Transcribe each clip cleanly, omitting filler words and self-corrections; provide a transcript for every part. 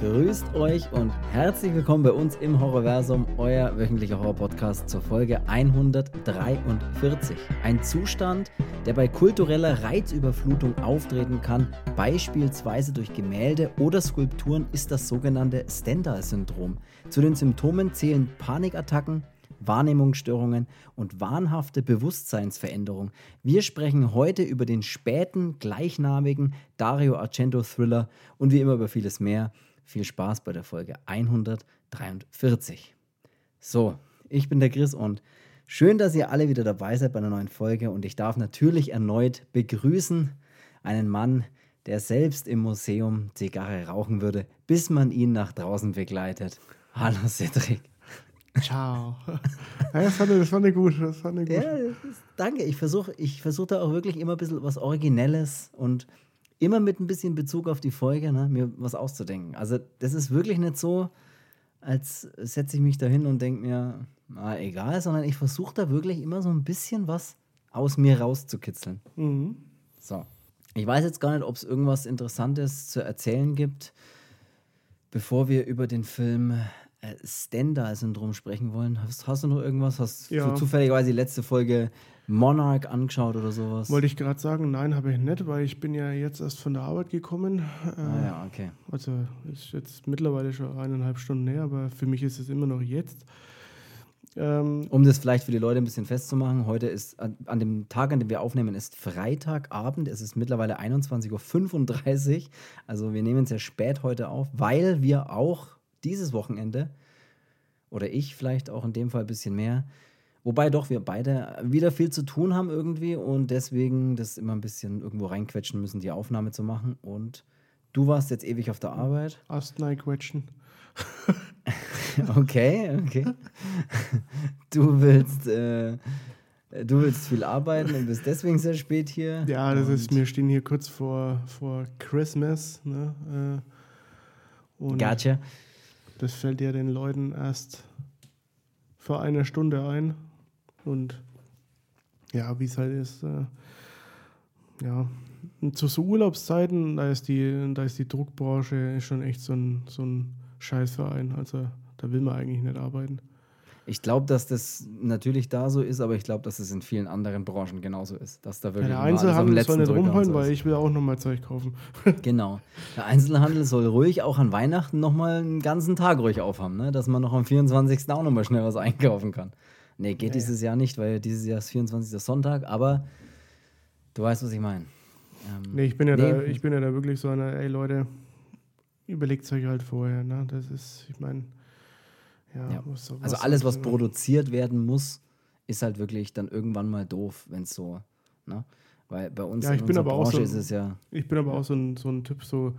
Grüßt euch und herzlich willkommen bei uns im Horrorversum, euer wöchentlicher Horror-Podcast zur Folge 143. Ein Zustand, der bei kultureller Reizüberflutung auftreten kann, beispielsweise durch Gemälde oder Skulpturen, ist das sogenannte Stendhal-Syndrom. Zu den Symptomen zählen Panikattacken, Wahrnehmungsstörungen und wahnhafte Bewusstseinsveränderung. Wir sprechen heute über den späten, gleichnamigen Dario Argento-Thriller und wie immer über vieles mehr. Viel Spaß bei der Folge 143. So, ich bin der Chris und schön, dass ihr alle wieder dabei seid bei einer neuen Folge und ich darf natürlich erneut begrüßen einen Mann, der selbst im Museum Zigarre rauchen würde, bis man ihn nach draußen begleitet. Hallo Cedric. Ciao. Ja, das fand ich gut. Ja, danke. Ich versuch da auch wirklich immer ein bisschen was Originelles und immer mit ein bisschen Bezug auf die Folge, ne, mir was auszudenken. Also das ist wirklich nicht so, als setze ich mich da hin und denke mir, na egal, sondern ich versuche da wirklich immer so ein bisschen was aus mir rauszukitzeln. Mhm. So. Ich weiß jetzt gar nicht, ob es irgendwas Interessantes zu erzählen gibt, bevor wir über den Film Stendhal-Syndrom sprechen wollen. Hast du noch irgendwas? Hast du zufälligerweise die letzte Folge Monarch angeschaut oder sowas? Wollte ich gerade sagen, nein, habe ich nicht, weil ich bin ja jetzt erst von der Arbeit gekommen. Ja, okay. Also ist jetzt mittlerweile schon 1,5 Stunden her, aber für mich ist es immer noch jetzt. Um das vielleicht für die Leute ein bisschen festzumachen, heute ist, an dem Tag, an dem wir aufnehmen, ist Freitagabend. Es ist mittlerweile 21.35 Uhr. Also wir nehmen es sehr spät heute auf, weil wir auch dieses Wochenende, oder ich vielleicht auch in dem Fall ein bisschen mehr, wobei doch wir beide wieder viel zu tun haben irgendwie und deswegen das immer ein bisschen irgendwo reinquetschen müssen, die Aufnahme zu machen. Und du warst jetzt ewig auf der Arbeit. Astnei-Quetschen. Okay. Du willst viel arbeiten und bist deswegen sehr spät hier. Ja, wir stehen hier kurz vor Christmas. Ne? Und gotcha. das fällt ja den Leuten erst vor einer Stunde ein. Und ja, wie es halt ist, und zu so Urlaubszeiten, da ist die Druckbranche schon echt so ein Scheißverein. Also da will man eigentlich nicht arbeiten. Ich glaube, dass das natürlich da so ist, aber ich glaube, dass es in vielen anderen Branchen genauso ist. Dass da wirklich der Einzelhandel soll nicht rumheulen, so weil ich will auch nochmal Zeug kaufen. Genau. Der Einzelhandel soll ruhig auch an Weihnachten nochmal einen ganzen Tag ruhig aufhaben, ne? Dass man noch am 24. auch nochmal schnell was einkaufen kann. Nee, geht dieses Jahr nicht, weil dieses Jahr ist 24. Sonntag, aber du weißt, was ich meine. Ich bin ja da wirklich so einer, ey Leute, überlegt es euch halt vorher, ne? Das ist, ich meine, also alles, was produziert werden muss, ist halt wirklich dann irgendwann mal doof, wenn es so, ne? Weil bei uns in unserer Branche ist es ja... Ich bin aber auch so ein Typ, so,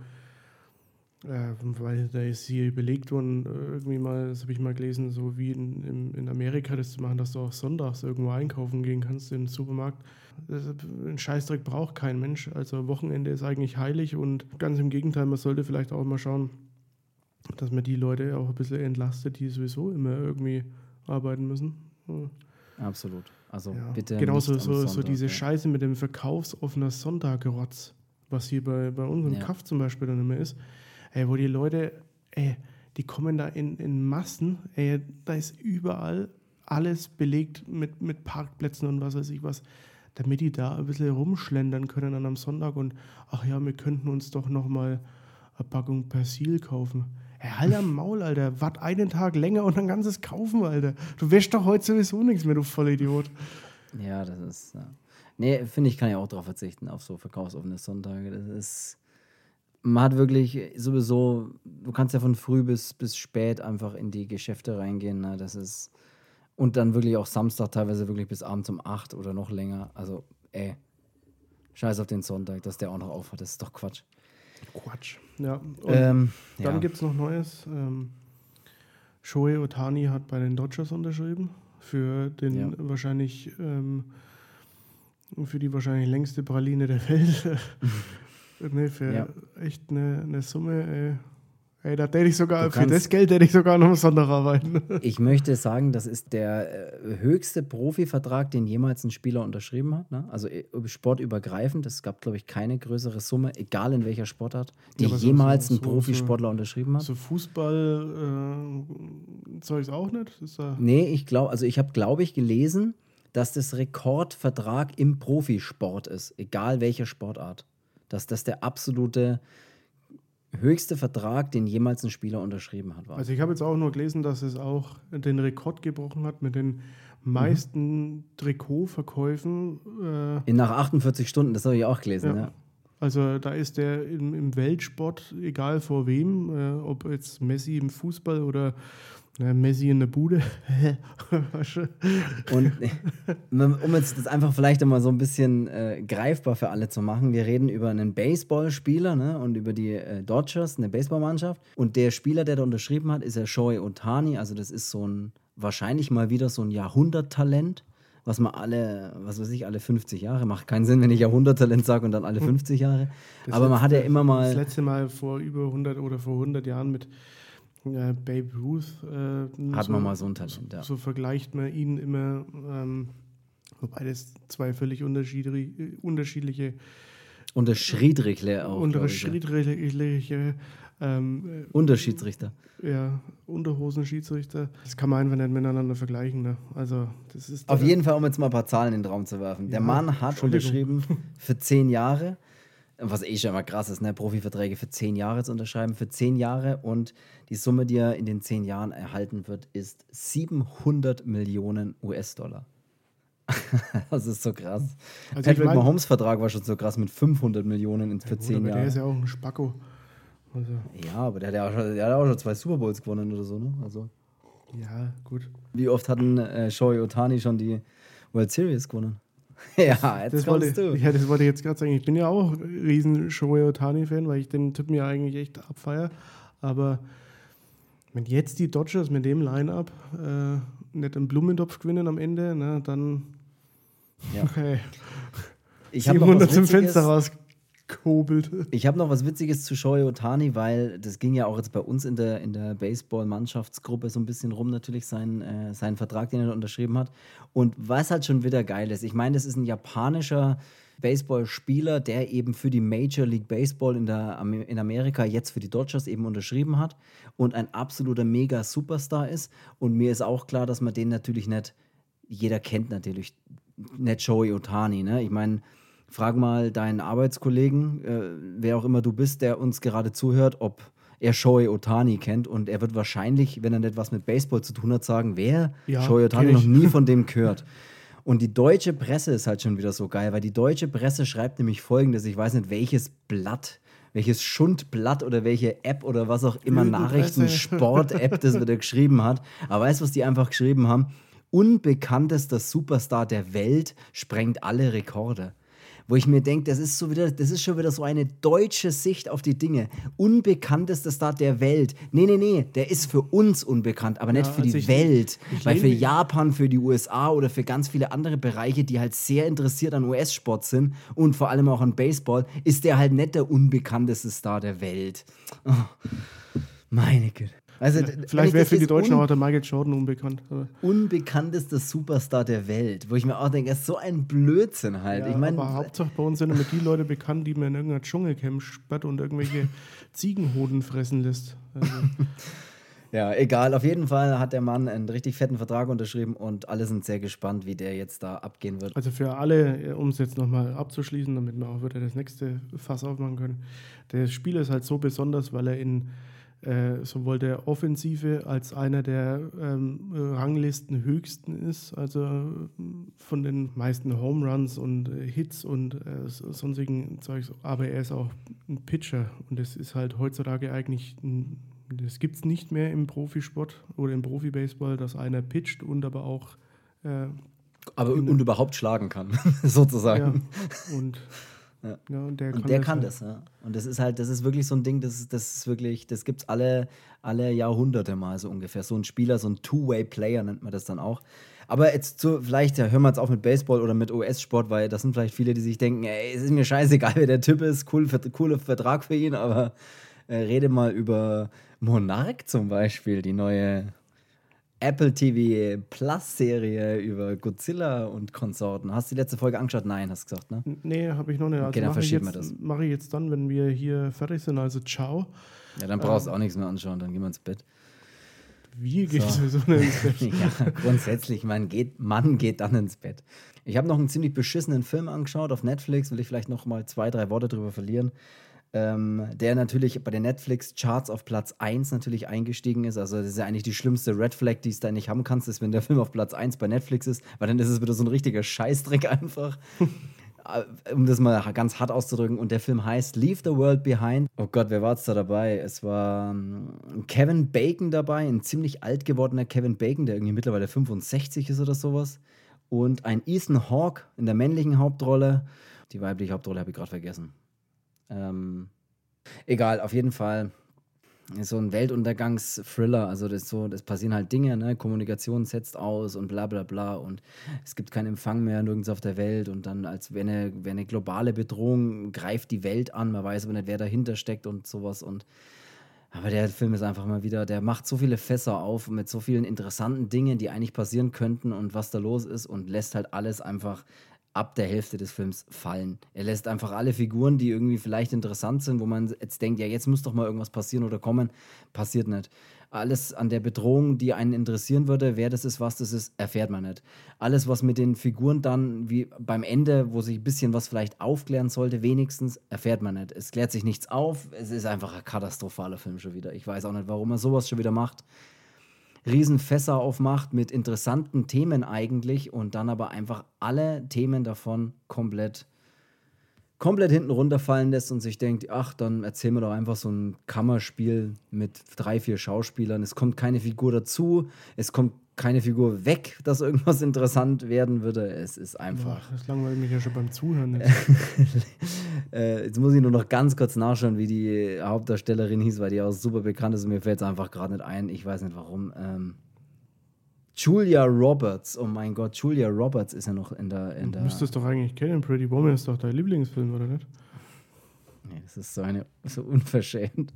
weil da ist hier überlegt worden, irgendwie mal, das habe ich mal gelesen, so wie in Amerika das zu machen, dass du auch sonntags irgendwo einkaufen gehen kannst in den Supermarkt. Ein Scheißdreck braucht kein Mensch. Also Wochenende ist eigentlich heilig und ganz im Gegenteil, man sollte vielleicht auch mal schauen, dass man die Leute auch ein bisschen entlastet, die sowieso immer irgendwie arbeiten müssen. Ja. Absolut. Also bitte genauso nicht am Sonntag, so diese Scheiße mit dem verkaufsoffener Sonntag-Rotz, was hier bei unserem Kaff zum Beispiel dann immer ist. Ey, wo die Leute, die kommen da in Massen, da ist überall alles belegt mit Parkplätzen und was weiß ich was, damit die da ein bisschen rumschlendern können an einem Sonntag und ach ja, wir könnten uns doch nochmal eine Packung Persil kaufen. Halt am Maul, Alter. Wart einen Tag länger und ein ganzes kaufen, Alter. Du wäschst doch heute sowieso nichts mehr, du Vollidiot. Ja, das ist... Ja. Nee, finde ich, kann ja auch darauf verzichten, auf so verkaufsoffene Sonntage. Das ist... Man hat wirklich sowieso... Du kannst ja von früh bis spät einfach in die Geschäfte reingehen. Ne? Das ist... Und dann wirklich auch Samstag teilweise wirklich bis abends um 8 oder noch länger. Also, scheiß auf den Sonntag, dass der auch noch aufhat. Das ist doch Quatsch. Ja. Und dann gibt es noch Neues. Shohei Ohtani hat bei den Dodgers unterschrieben für den wahrscheinlich für die wahrscheinlich längste Praline der Welt. Für echt eine Summe. Hey, da hätte ich sogar, für das Geld hätte ich sogar noch Sonntag arbeiten. Ich möchte sagen, das ist der höchste Profivertrag, den jemals ein Spieler unterschrieben hat. Ne? Also sportübergreifend. Es gab, glaube ich, keine größere Summe, egal in welcher Sportart, die jemals ein Profisportler unterschrieben hat. So Fußball Zeugs auch nicht? Nee, ich habe, glaube ich, gelesen, dass das Rekordvertrag im Profisport ist, egal welche Sportart. Dass das der absolute höchste Vertrag, den jemals ein Spieler unterschrieben hat, war. Also ich habe jetzt auch nur gelesen, dass es auch den Rekord gebrochen hat mit den meisten Trikotverkäufen. Nach 48 Stunden, das habe ich auch gelesen, ja. Also da ist der im Weltsport, egal vor wem, ob jetzt Messi im Fußball oder Messi in der Bude. Und um jetzt das einfach vielleicht einmal so ein bisschen greifbar für alle zu machen, wir reden über einen Baseballspieler, ne, und über die Dodgers, eine Baseballmannschaft. Und der Spieler, der da unterschrieben hat, ist ja Shohei Ohtani. Also das ist wahrscheinlich mal wieder so ein Jahrhunderttalent, was man alle 50 Jahre, macht keinen Sinn, wenn ich Jahrhunderttalent sage und dann alle 50 Jahre. Aber man hat ja immer mal... Das letzte Mal vor über 100 oder vor 100 Jahren mit Babe Ruth hat man mal so ein Talent, ja. So vergleicht man ihn immer, wobei das zwei völlig unterschiedliche Unterschiedliche auch. Unterschiedsrichter. Ja, Unterhosenschiedsrichter. Das kann man einfach nicht miteinander vergleichen. Ne? Also, das ist auf jeden Fall, um jetzt mal ein paar Zahlen in den Raum zu werfen. Der Mann hat unterschrieben für 10 Jahre. Was schon mal krass ist, ne? Profiverträge für 10 Jahre zu unterschreiben, für 10 Jahre, und die Summe, die er in den 10 Jahren erhalten wird, ist 700 Millionen US-Dollar. Das ist so kraß. Also Patrick Mahomes Vertrag war schon so krass mit 500 Millionen für 10 Jahre. Der ist ja auch ein Spacko. Also. Ja, aber der hat auch schon 2 Super Bowls gewonnen oder so, ne? Also. Ja, gut. Wie oft hatten Shohei Ohtani schon die World Series gewonnen? Ja, jetzt kommst du. Ja, das wollte ich jetzt gerade sagen. Ich bin ja auch ein riesen Shohei Ohtani-Fan, weil ich den Typen ja eigentlich echt abfeiere. Aber wenn jetzt die Dodgers mit dem Line-Up nicht einen Blumentopf gewinnen am Ende, ne, dann okay. Ich habe noch was zum Fenster rauskobelt. Ich habe noch was Witziges zu Shohei Ohtani, weil das ging ja auch jetzt bei uns in der Baseball-Mannschaftsgruppe so ein bisschen rum, natürlich seinen Vertrag, den er unterschrieben hat. Und was halt schon wieder geil ist, ich meine, das ist ein japanischer Baseballspieler, der eben für die Major League Baseball in Amerika jetzt für die Dodgers eben unterschrieben hat und ein absoluter Mega-Superstar ist. Und mir ist auch klar, dass man den natürlich nicht, jeder kennt natürlich nicht Shohei Ohtani, ne? Ich meine, frag mal deinen Arbeitskollegen, wer auch immer du bist, der uns gerade zuhört, ob er Shohei Ohtani kennt, und er wird wahrscheinlich, wenn er nicht was mit Baseball zu tun hat, sagen, wer? Ja, Shohei Ohtani, noch nie von dem gehört. Und die deutsche Presse ist halt schon wieder so geil, weil die deutsche Presse schreibt nämlich Folgendes, ich weiß nicht, welches Schundblatt oder welche App oder was auch immer, Nachrichten-Sport-App das wieder geschrieben hat. Aber weißt du, was die einfach geschrieben haben? Unbekanntester Superstar der Welt sprengt alle Rekorde. Wo ich mir denke, das ist schon wieder so eine deutsche Sicht auf die Dinge. Unbekanntester Star der Welt. Nee, der ist für uns unbekannt, aber nicht für die Welt. Weil für Japan, für die USA oder für ganz viele andere Bereiche, die halt sehr interessiert an US-Sport sind und vor allem auch an Baseball, ist der halt nicht der unbekannteste Star der Welt. Oh, meine Güte. Also, vielleicht wäre für die Deutschen auch der Michael Jordan unbekannt. Aber. Unbekanntester Superstar der Welt, wo ich mir auch denke, das ist so ein Blödsinn halt. Ja, ich mein, aber Hauptsache bei uns sind immer die Leute bekannt, die man in irgendeiner Dschungelcamp sperrt und irgendwelche Ziegenhoden fressen lässt. Also. Ja, egal. Auf jeden Fall hat der Mann einen richtig fetten Vertrag unterschrieben und alle sind sehr gespannt, wie der jetzt da abgehen wird. Also für alle, um es jetzt nochmal abzuschließen, damit wir auch wieder das nächste Fass aufmachen können. Der Spieler ist halt so besonders, weil er in sowohl der Offensive als einer der Ranglisten höchsten ist, also von den meisten Home Runs und Hits und sonstigen Zeugs, aber er ist auch ein Pitcher und das ist halt heutzutage eigentlich, das gibt es nicht mehr im Profisport oder im Profibaseball, dass einer pitcht und aber auch und überhaupt schlagen kann, sozusagen. Ja, und und der kann das. Ja. Und das ist wirklich so ein Ding, das gibt es alle Jahrhunderte mal so ungefähr. So ein Spieler, so ein Two-Way-Player nennt man das dann auch. Aber jetzt vielleicht hören wir jetzt auf mit Baseball oder mit US-Sport, weil das sind vielleicht viele, die sich denken, ey, es ist mir scheißegal, wer der Typ ist, cooler Vertrag für ihn, aber rede mal über Monarch zum Beispiel, die neue Apple TV Plus Serie über Godzilla und Konsorten. Hast du die letzte Folge angeschaut? Nein, hast du gesagt, ne? Nee, habe ich noch nicht. Okay, dann verschieben wir das. Mache ich jetzt dann, wenn wir hier fertig sind. Also ciao. Ja, dann brauchst du auch nichts mehr anschauen, dann gehen wir ins Bett. Wie geht es so ins Bett? Ja, grundsätzlich, man geht dann ins Bett. Ich habe noch einen ziemlich beschissenen Film angeschaut auf Netflix, will ich vielleicht noch mal 2, 3 Worte drüber verlieren. Der natürlich bei den Netflix-Charts auf Platz 1 natürlich eingestiegen ist. Also das ist ja eigentlich die schlimmste Red Flag, die es da nicht haben kannst, ist, wenn der Film auf Platz 1 bei Netflix ist, weil dann ist es wieder so ein richtiger Scheißdreck einfach. Um das mal ganz hart auszudrücken. Und der Film heißt Leave the World Behind. Oh Gott, wer war jetzt da dabei? Es war Kevin Bacon dabei, ein ziemlich alt gewordener Kevin Bacon, der irgendwie mittlerweile 65 ist oder sowas. Und ein Ethan Hawke in der männlichen Hauptrolle. Die weibliche Hauptrolle habe ich gerade vergessen. Egal, auf jeden Fall ist so ein Weltuntergangs-Thriller. Also das passieren halt Dinge, ne? Kommunikation setzt aus und bla bla bla und es gibt keinen Empfang mehr nirgends auf der Welt und dann als wenn eine globale Bedrohung greift die Welt an, man weiß aber nicht, wer dahinter steckt und sowas aber der Film ist einfach mal wieder, der macht so viele Fässer auf mit so vielen interessanten Dingen, die eigentlich passieren könnten und was da los ist und lässt halt alles einfach ab der Hälfte des Films fallen. Er lässt einfach alle Figuren, die irgendwie vielleicht interessant sind, wo man jetzt denkt, ja, jetzt muss doch mal irgendwas passieren oder kommen, passiert nicht. Alles an der Bedrohung, die einen interessieren würde, wer das ist, was das ist, erfährt man nicht. Alles, was mit den Figuren dann, wie beim Ende, wo sich ein bisschen was vielleicht aufklären sollte, wenigstens, erfährt man nicht. Es klärt sich nichts auf, es ist einfach ein katastrophaler Film schon wieder. Ich weiß auch nicht, warum er sowas schon wieder macht. Riesenfässer aufmacht mit interessanten Themen eigentlich und dann aber einfach alle Themen davon komplett hinten runterfallen lässt und sich denkt, ach, dann erzählen wir doch einfach so ein Kammerspiel mit 3, 4 Schauspielern. Es kommt keine Figur dazu, es kommt keine Figur weg, dass irgendwas interessant werden würde. Es ist einfach... Boah, das langweilt mich ja schon beim Zuhören. Jetzt muss ich nur noch ganz kurz nachschauen, wie die Hauptdarstellerin hieß, weil die auch super bekannt ist und mir fällt es einfach gerade nicht ein. Ich weiß nicht warum. Julia Roberts, oh mein Gott, Julia Roberts ist ja noch in der... Du müsstest doch eigentlich kennen, Pretty Woman ist doch dein Lieblingsfilm, oder nicht? Nee, das ist so unverschämt.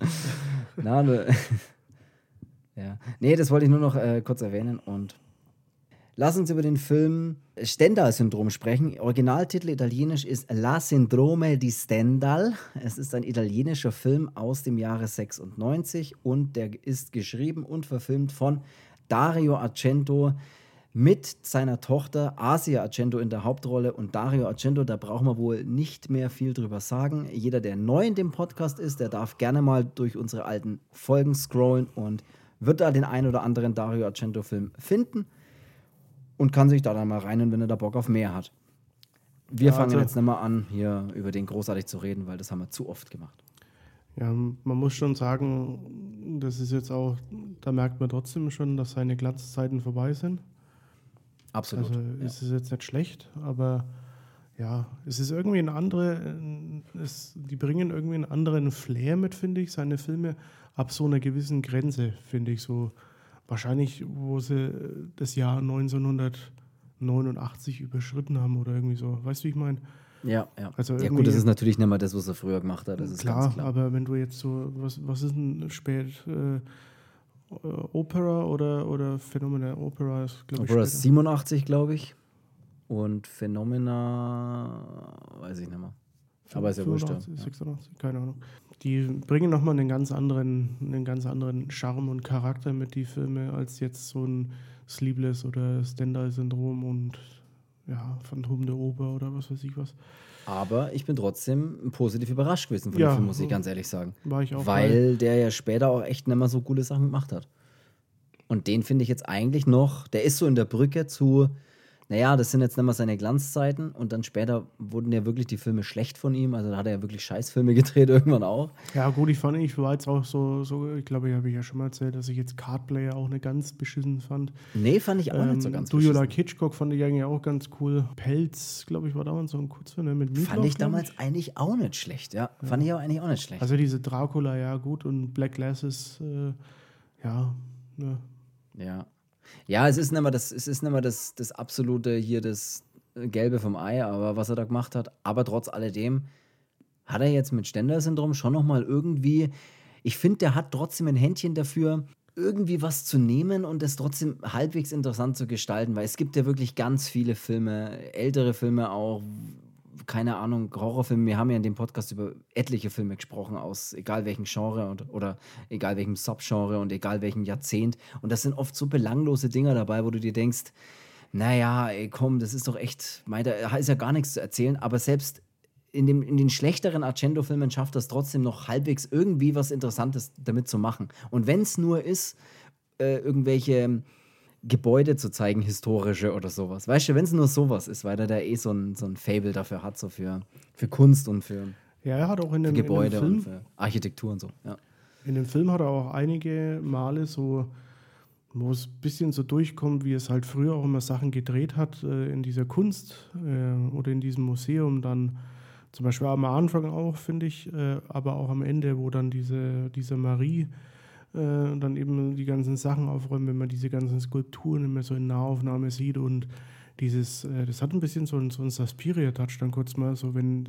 Ja. Nee, das wollte ich nur noch kurz erwähnen und lass uns über den Film Stendhal-Syndrom sprechen. Originaltitel italienisch ist La Sindrome di Stendhal. Es ist ein italienischer Film aus dem Jahre 96 und der ist geschrieben und verfilmt von Dario Argento mit seiner Tochter Asia Argento in der Hauptrolle. Und Dario Argento, da brauchen wir wohl nicht mehr viel drüber sagen. Jeder, der neu in dem Podcast ist, der darf gerne mal durch unsere alten Folgen scrollen und wird da den ein oder anderen Dario Argento-Film finden und kann sich da dann mal rein, wenn er da Bock auf mehr hat. Wir fangen jetzt nicht mal an, hier über den großartig zu reden, weil das haben wir zu oft gemacht. Ja, man muss schon sagen, das ist jetzt auch, da merkt man trotzdem schon, dass seine Glanzzeiten vorbei sind. Absolut. Also es ist jetzt nicht schlecht, aber ja, es ist irgendwie die bringen irgendwie einen anderen Flair mit, finde ich, seine Filme ab so einer gewissen Grenze, finde ich so. Wahrscheinlich, wo sie das Jahr 1989 überschritten haben oder irgendwie so. Weißt du, wie ich meine? Ja. Also ja gut, das ist natürlich nicht mal das, was er früher gemacht hat. Das ist klar, ganz klar. Aber wenn du jetzt so, was ist denn spät? Opera oder Phänomena? Opera ist, glaube ich, Opera ist 87, glaube ich. Und Phänomena, weiß ich nicht mehr. Aber ist ja wurscht. 86, keine Ahnung. Die bringen nochmal einen ganz anderen Charme und Charakter mit, die Filme, als jetzt so ein Sleepless oder Stendhal-Syndrom und ja, Phantom der Oper oder was weiß ich was. Aber ich bin trotzdem positiv überrascht gewesen von dem Film, muss ich ganz ehrlich sagen. War ich auch. Weil der ja später auch echt nicht mehr so coole Sachen gemacht hat. Und den finde ich jetzt eigentlich noch, der ist so in der Brücke zu, naja, das sind jetzt nicht mehr seine Glanzzeiten und dann später wurden ja wirklich die Filme schlecht von ihm, also da hat er ja wirklich Scheißfilme gedreht irgendwann auch. Ja gut, ich war jetzt auch so ich glaube, ich habe ja schon mal erzählt, dass ich jetzt Cardplayer auch nicht ganz beschissen fand. Nee, fand ich auch nicht so ganz Do You Like Hitchcock fand ich eigentlich auch ganz cool. Pelz, glaube ich, war damals so ein Kurzfilm mit Meatloaf. Fand ich damals eigentlich auch nicht schlecht, ja. Fand ich auch eigentlich auch nicht schlecht. Also diese Dracula, ja gut, und Black Glasses, ja. Ja, es ist nicht mehr das absolute hier, das Gelbe vom Ei, aber was er da gemacht hat. Aber trotz alledem hat er jetzt mit Stendhal-Syndrom schon nochmal irgendwie, ich finde, der hat trotzdem ein Händchen dafür, irgendwie was zu nehmen und es trotzdem halbwegs interessant zu gestalten, weil es gibt ja wirklich ganz viele Filme, ältere Filme auch, keine Ahnung, Horrorfilme. Wir haben ja in dem Podcast über etliche Filme gesprochen, aus egal welchem Genre oder egal welchem Subgenre und egal welchem Jahrzehnt. Und das sind oft so belanglose Dinger dabei, wo du dir denkst, naja, ey, komm, das ist doch echt, da ist ja gar nichts zu erzählen, aber selbst in den schlechteren Argento-Filmen schafft das trotzdem noch halbwegs irgendwie was Interessantes damit zu machen. Und wenn es nur ist, irgendwelche Gebäude zu zeigen, historische oder sowas. Weißt du, wenn es nur sowas ist, weil er da so ein Fable dafür hat, so für Kunst und für, Ja, er hat auch in für dem Gebäude Film, und für Architektur und so. Ja. in dem Film hat er auch einige Male so, wo es ein bisschen so durchkommt, wie es halt früher auch immer Sachen gedreht hat, in dieser Kunst oder in diesem Museum dann. Zum Beispiel am Anfang auch, finde ich, aber auch am Ende, wo dann diese Marie dann eben die ganzen Sachen aufräumt, wenn man diese ganzen Skulpturen immer so in Nahaufnahme sieht und das hat ein bisschen so einen Suspiria-Touch dann kurz mal, so wenn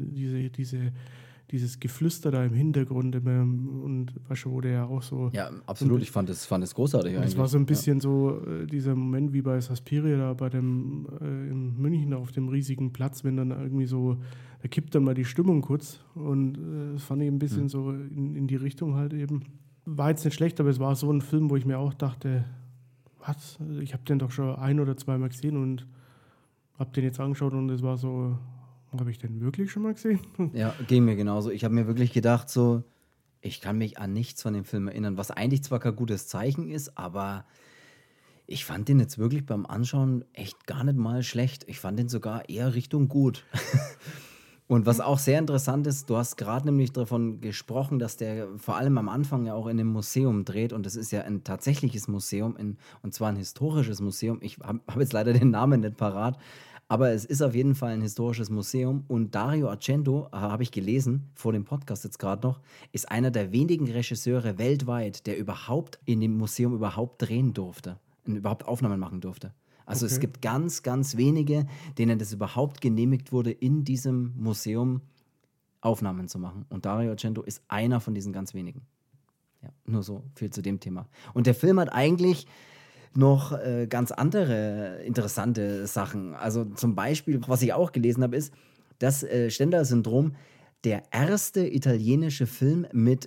dieses Geflüster da im Hintergrund immer und weißt du, wo der ja auch so... Ja, absolut, ich fand es großartig eigentlich. Das war so ein bisschen so dieser Moment wie bei Suspiria da bei dem in München auf dem riesigen Platz, wenn dann irgendwie so, da kippt dann mal die Stimmung kurz und das fand ich ein bisschen so in die Richtung halt eben. War jetzt nicht schlecht, aber es war so ein Film, wo ich mir auch dachte, was? Ich habe den doch schon 1 oder 2 Mal gesehen und habe den jetzt angeschaut und es war so, habe ich den wirklich schon mal gesehen? Ja, ging mir genauso. Ich habe mir wirklich gedacht, so, ich kann mich an nichts von dem Film erinnern, was eigentlich zwar kein gutes Zeichen ist, aber ich fand den jetzt wirklich beim Anschauen echt gar nicht mal schlecht. Ich fand den sogar eher Richtung gut. Und was auch sehr interessant ist, du hast gerade nämlich davon gesprochen, dass der vor allem am Anfang ja auch in einem Museum dreht und das ist ja ein tatsächliches Museum, und zwar ein historisches Museum. Ich hab jetzt leider den Namen nicht parat, aber es ist auf jeden Fall ein historisches Museum und Dario Argento, habe ich gelesen, vor dem Podcast jetzt gerade noch, ist einer der wenigen Regisseure weltweit, der überhaupt in dem Museum überhaupt drehen durfte und überhaupt Aufnahmen machen durfte. Also es gibt ganz, ganz wenige, denen das überhaupt genehmigt wurde, in diesem Museum Aufnahmen zu machen. Und Dario Argento ist einer von diesen ganz wenigen. Ja, nur so viel zu dem Thema. Und der Film hat eigentlich noch ganz andere interessante Sachen. Also zum Beispiel, was ich auch gelesen habe, ist, dass Stendhal-Syndrom der erste italienische Film mit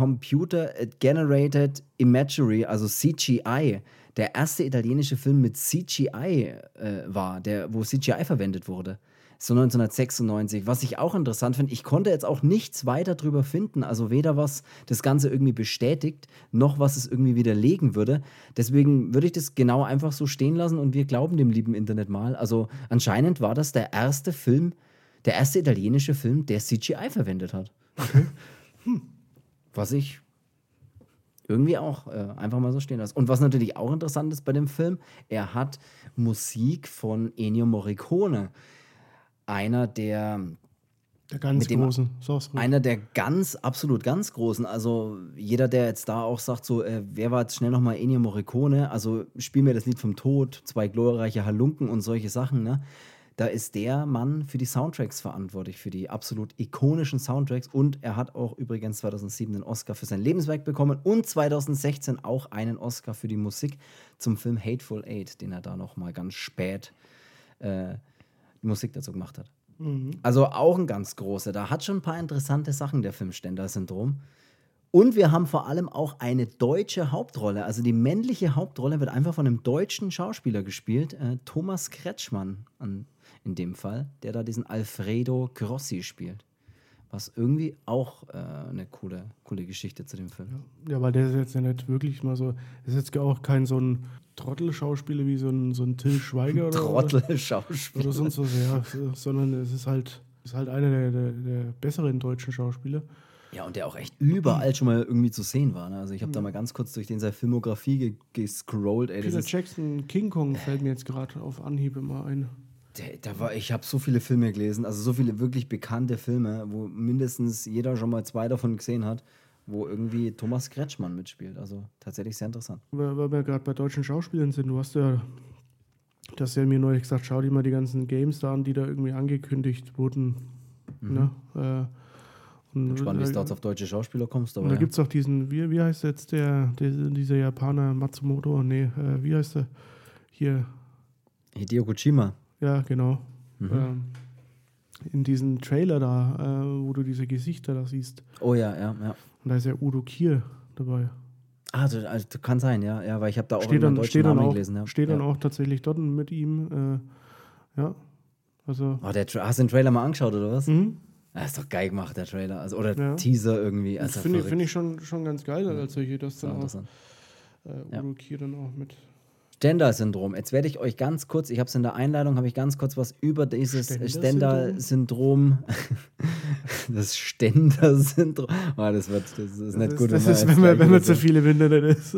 Computer-Generated Imagery, also CGI, der erste italienische Film mit CGI war, wo CGI verwendet wurde. So 1996. Was ich auch interessant finde, ich konnte jetzt auch nichts weiter drüber finden, also weder was das Ganze irgendwie bestätigt, noch was es irgendwie widerlegen würde. Deswegen würde ich das genau einfach so stehen lassen und wir glauben dem lieben Internet mal. Also anscheinend war das der erste italienische Film, der CGI verwendet hat. Okay. Was ich irgendwie auch einfach mal so stehen lassen. Und was natürlich auch interessant ist bei dem Film, er hat Musik von Ennio Morricone. Einer der ganz Großen. Einer der absolut ganz Großen. Also jeder, der jetzt da auch sagt, so, wer war jetzt schnell nochmal Ennio Morricone? Also spiel mir das Lied vom Tod, 2 glorreiche Halunken und solche Sachen, ne? Da ist der Mann für die Soundtracks verantwortlich, für die absolut ikonischen Soundtracks. Und er hat auch übrigens 2007 einen Oscar für sein Lebenswerk bekommen und 2016 auch einen Oscar für die Musik zum Film Hateful Eight, den er da nochmal ganz spät die Musik dazu gemacht hat. Mhm. Also auch ein ganz großer. Da hat schon ein paar interessante Sachen, der Film Stendhal-Syndrom. Und wir haben vor allem auch eine deutsche Hauptrolle. Also die männliche Hauptrolle wird einfach von einem deutschen Schauspieler gespielt, Thomas Kretschmann in dem Fall, der da diesen Alfredo Grossi spielt. Was irgendwie auch eine coole Geschichte zu dem Film. Ja, weil der ist jetzt ja nicht wirklich mal so, ist jetzt auch kein so ein Trottelschauspieler wie so ein Till Schweiger oder Trottelschauspieler. Oder sonst was, ja, sondern es ist halt einer der besseren deutschen Schauspieler. Ja, und der auch echt überall schon mal irgendwie zu sehen war. Ne? Also ich habe da mal ganz kurz durch seine Filmografie gescrollt. Peter Jackson, King Kong fällt mir jetzt gerade auf Anhieb immer ein. Ich habe so viele Filme gelesen, also so viele wirklich bekannte Filme, wo mindestens jeder schon mal 2 davon gesehen hat, wo irgendwie Thomas Kretschmann mitspielt. Also tatsächlich sehr interessant. Weil wir gerade bei deutschen Schauspielern sind, du hast ja mir neulich gesagt, schau dir mal die ganzen Games da an, die da irgendwie angekündigt wurden. Mhm. Ne? Und Spannend, wie du dort auf deutsche Schauspieler kommst. Aber und da gibt es auch diesen, wie heißt jetzt dieser Japaner, Matsumoto, wie heißt der? Hier. Hideo Kojima. Ja, genau. In diesem Trailer da, wo du diese Gesichter da siehst. Oh ja. Und da ist ja Udo Kier dabei. Also kann sein, ja, weil ich habe da auch einen deutschen Namen gelesen. Ja. Steht dann auch tatsächlich dort mit ihm, ja. Also. Oh, hast du den Trailer mal angeschaut, oder was? Mhm. Das ist doch geil gemacht, der Trailer. Also, oder Teaser irgendwie. Also finde ich schon ganz geil, als solche das dann auch Udo Kier dann auch mit. Stendhal-Syndrom. Jetzt werde ich euch ganz kurz, ich habe es in der Einleitung, habe ich ganz kurz was über dieses Stendhal-Syndrom. Das Stendhal-Syndrom. Oh, das ist nicht gut. Das ist, wenn man zu viele im Internet ist.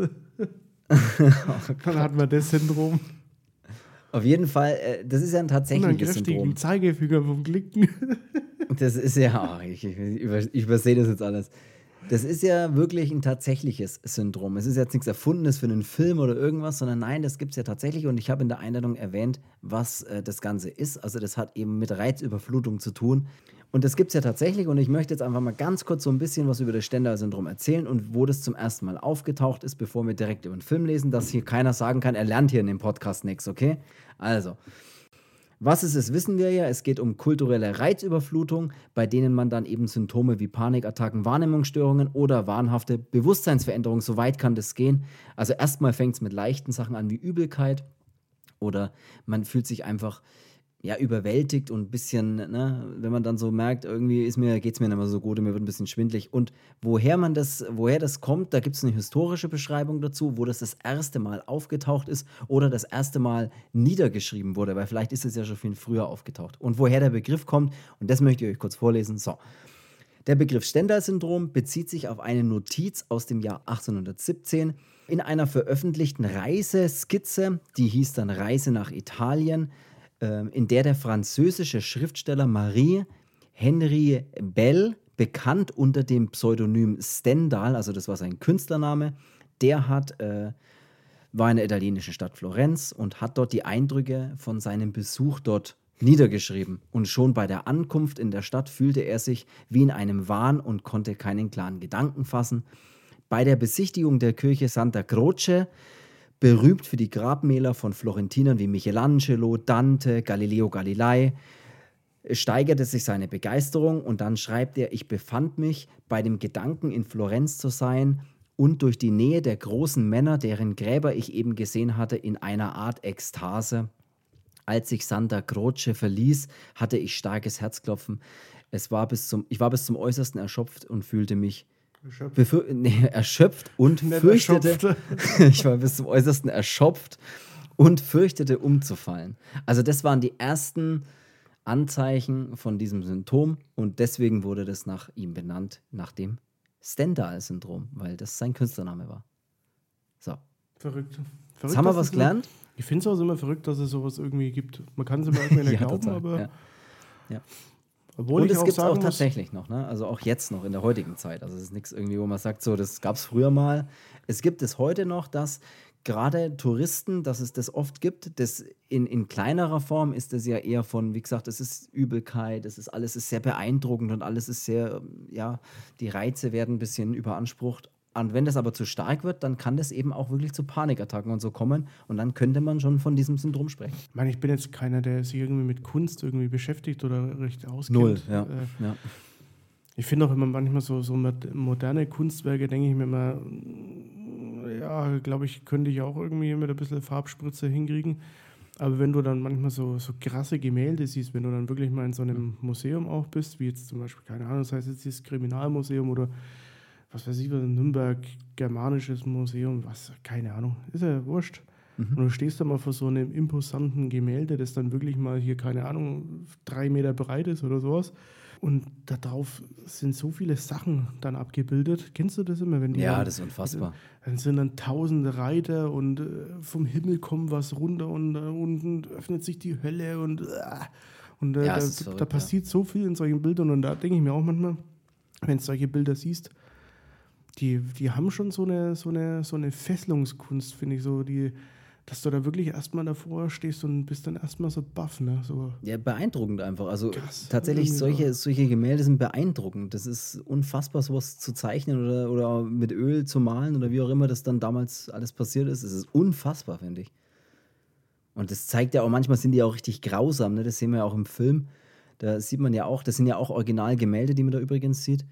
Dann hat man das Syndrom. Auf jeden Fall, das ist ja ein tatsächliches Syndrom. Zeigefinger vom Klicken. Das ist ja, ich übersehe das jetzt alles. Das ist ja wirklich ein tatsächliches Syndrom. Es ist jetzt nichts Erfundenes für einen Film oder irgendwas, sondern nein, das gibt es ja tatsächlich. Und ich habe in der Einleitung erwähnt, was das Ganze ist. Also das hat eben mit Reizüberflutung zu tun. Und das gibt es ja tatsächlich. Und ich möchte jetzt einfach mal ganz kurz so ein bisschen was über das Stendhal-Syndrom erzählen und wo das zum ersten Mal aufgetaucht ist, bevor wir direkt über den Film lesen, dass hier keiner sagen kann, er lernt hier in dem Podcast nichts, okay? Also, was es ist, wissen wir ja. Es geht um kulturelle Reizüberflutung, bei denen man dann eben Symptome wie Panikattacken, Wahrnehmungsstörungen oder wahnhafte Bewusstseinsveränderungen, so weit kann das gehen. Also erstmal fängt es mit leichten Sachen an wie Übelkeit oder man fühlt sich einfach überwältigt und ein bisschen, ne, wenn man dann so merkt, irgendwie geht es mir nicht mehr so gut und mir wird ein bisschen schwindelig. Und woher das kommt, da gibt es eine historische Beschreibung dazu, wo das erste Mal aufgetaucht ist oder das erste Mal niedergeschrieben wurde, weil vielleicht ist es ja schon viel früher aufgetaucht. Und woher der Begriff kommt, und das möchte ich euch kurz vorlesen. So. Der Begriff Stendhal-Syndrom bezieht sich auf eine Notiz aus dem Jahr 1817 in einer veröffentlichten Reiseskizze, die hieß dann Reise nach Italien, in der französische Schriftsteller Marie-Henri Bell, bekannt unter dem Pseudonym Stendhal, also das war sein Künstlername, der war in der italienischen Stadt Florenz und hat dort die Eindrücke von seinem Besuch dort niedergeschrieben. Und schon bei der Ankunft in der Stadt fühlte er sich wie in einem Wahn und konnte keinen klaren Gedanken fassen. Bei der Besichtigung der Kirche Santa Croce, berühmt für die Grabmäler von Florentinern wie Michelangelo, Dante, Galileo Galilei, steigerte sich seine Begeisterung und dann schreibt er, ich befand mich bei dem Gedanken, in Florenz zu sein und durch die Nähe der großen Männer, deren Gräber ich eben gesehen hatte, in einer Art Ekstase. Als ich Santa Croce verließ, hatte ich starkes Herzklopfen. Ich war bis zum Äußersten erschöpft und fühlte mich erschöpft und fürchtete. Ich war bis zum Äußersten erschöpft und fürchtete umzufallen. Also das waren die ersten Anzeichen von diesem Symptom und deswegen wurde das nach ihm benannt, nach dem Stendhal-Syndrom, weil das sein Künstlername war. So. Verrückt. Jetzt haben wir was gelernt. Ich finde es auch immer verrückt, dass es sowas irgendwie gibt. Man kann es immer irgendwie nicht glauben, total. Aber... Ja. Obwohl und es gibt es auch tatsächlich noch, ne? Also auch jetzt noch in der heutigen Zeit. Also es ist nichts irgendwie, wo man sagt, so, das gab es früher mal. Es gibt es heute noch, dass gerade Touristen, dass es das oft gibt. Das in kleinerer Form ist das ja eher von, wie gesagt, es ist Übelkeit, alles ist sehr beeindruckend und alles ist sehr, die Reize werden ein bisschen überansprucht. Und wenn das aber zu stark wird, dann kann das eben auch wirklich zu Panikattacken und so kommen. Und dann könnte man schon von diesem Syndrom sprechen. Ich meine, ich bin jetzt keiner, der sich irgendwie mit Kunst irgendwie beschäftigt oder recht auskennt. Null, ja. Ich finde auch immer manchmal so moderne Kunstwerke, denke ich mir immer, glaube ich, könnte ich auch irgendwie mit ein bisschen Farbspritze hinkriegen. Aber wenn du dann manchmal so krasse Gemälde siehst, wenn du dann wirklich mal in so einem Museum auch bist, wie jetzt zum Beispiel, keine Ahnung, das heißt jetzt das Kriminalmuseum oder was weiß ich, Nürnberg, Germanisches Museum, keine Ahnung, ist ja wurscht. Und du stehst da mal vor so einem imposanten Gemälde, das dann wirklich mal hier, keine Ahnung, 3 Meter breit ist oder sowas. Und da drauf sind so viele Sachen dann abgebildet. Kennst du das immer? Wenn die das ist unfassbar. Dann sind dann 1000 Reiter und vom Himmel kommt was runter und unten öffnet sich die Hölle und da passiert so viel in solchen Bildern. Und da denke ich mir auch manchmal, wenn du solche Bilder siehst, die haben schon so eine Fesselungskunst, finde ich so. dass du da wirklich erstmal davor stehst und bist dann erstmal so baff, ne? So. Ja, beeindruckend einfach. Also Krass. tatsächlich, Irgendwie solche Gemälde sind beeindruckend. Das ist unfassbar, sowas zu zeichnen oder mit Öl zu malen oder wie auch immer das dann damals alles passiert ist. Es ist unfassbar, finde ich. Und das zeigt ja auch, manchmal sind die auch richtig grausam, ne? Das sehen wir ja auch im Film. Da sieht man ja auch, das sind ja auch Originalgemälde, die man da übrigens sieht.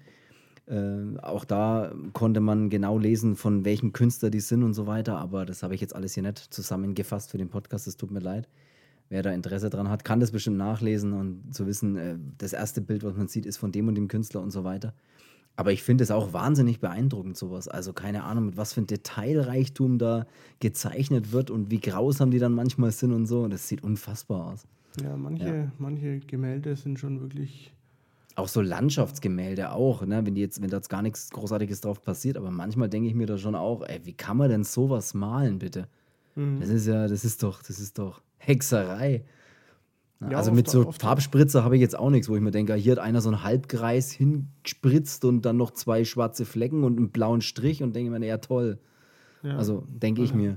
Auch da konnte man genau lesen, von welchem Künstler die sind und so weiter, aber das habe ich jetzt alles hier nicht zusammengefasst für den Podcast, das tut mir leid. Wer da Interesse dran hat, kann das bestimmt nachlesen und zu wissen, das erste Bild, was man sieht, ist von dem und dem Künstler und so weiter. Aber ich finde es auch wahnsinnig beeindruckend, sowas. Also keine Ahnung, mit was für ein Detailreichtum da gezeichnet wird und wie grausam die dann manchmal sind und so. Und das sieht unfassbar aus. Ja, manche Gemälde sind schon wirklich. Auch so Landschaftsgemälde auch, ne? Wenn da jetzt gar nichts Großartiges drauf passiert, aber manchmal denke ich mir da schon auch, ey, wie kann man denn sowas malen, bitte? Das ist doch Hexerei. Ja, Also oft- mit so oft- Farbspritzer habe ich jetzt auch nichts, wo ich mir denke, hier hat einer so einen Halbkreis hingespritzt und dann noch 2 schwarze Flecken und einen blauen Strich und denke mir, ja toll. Ja. Also denke ich mir.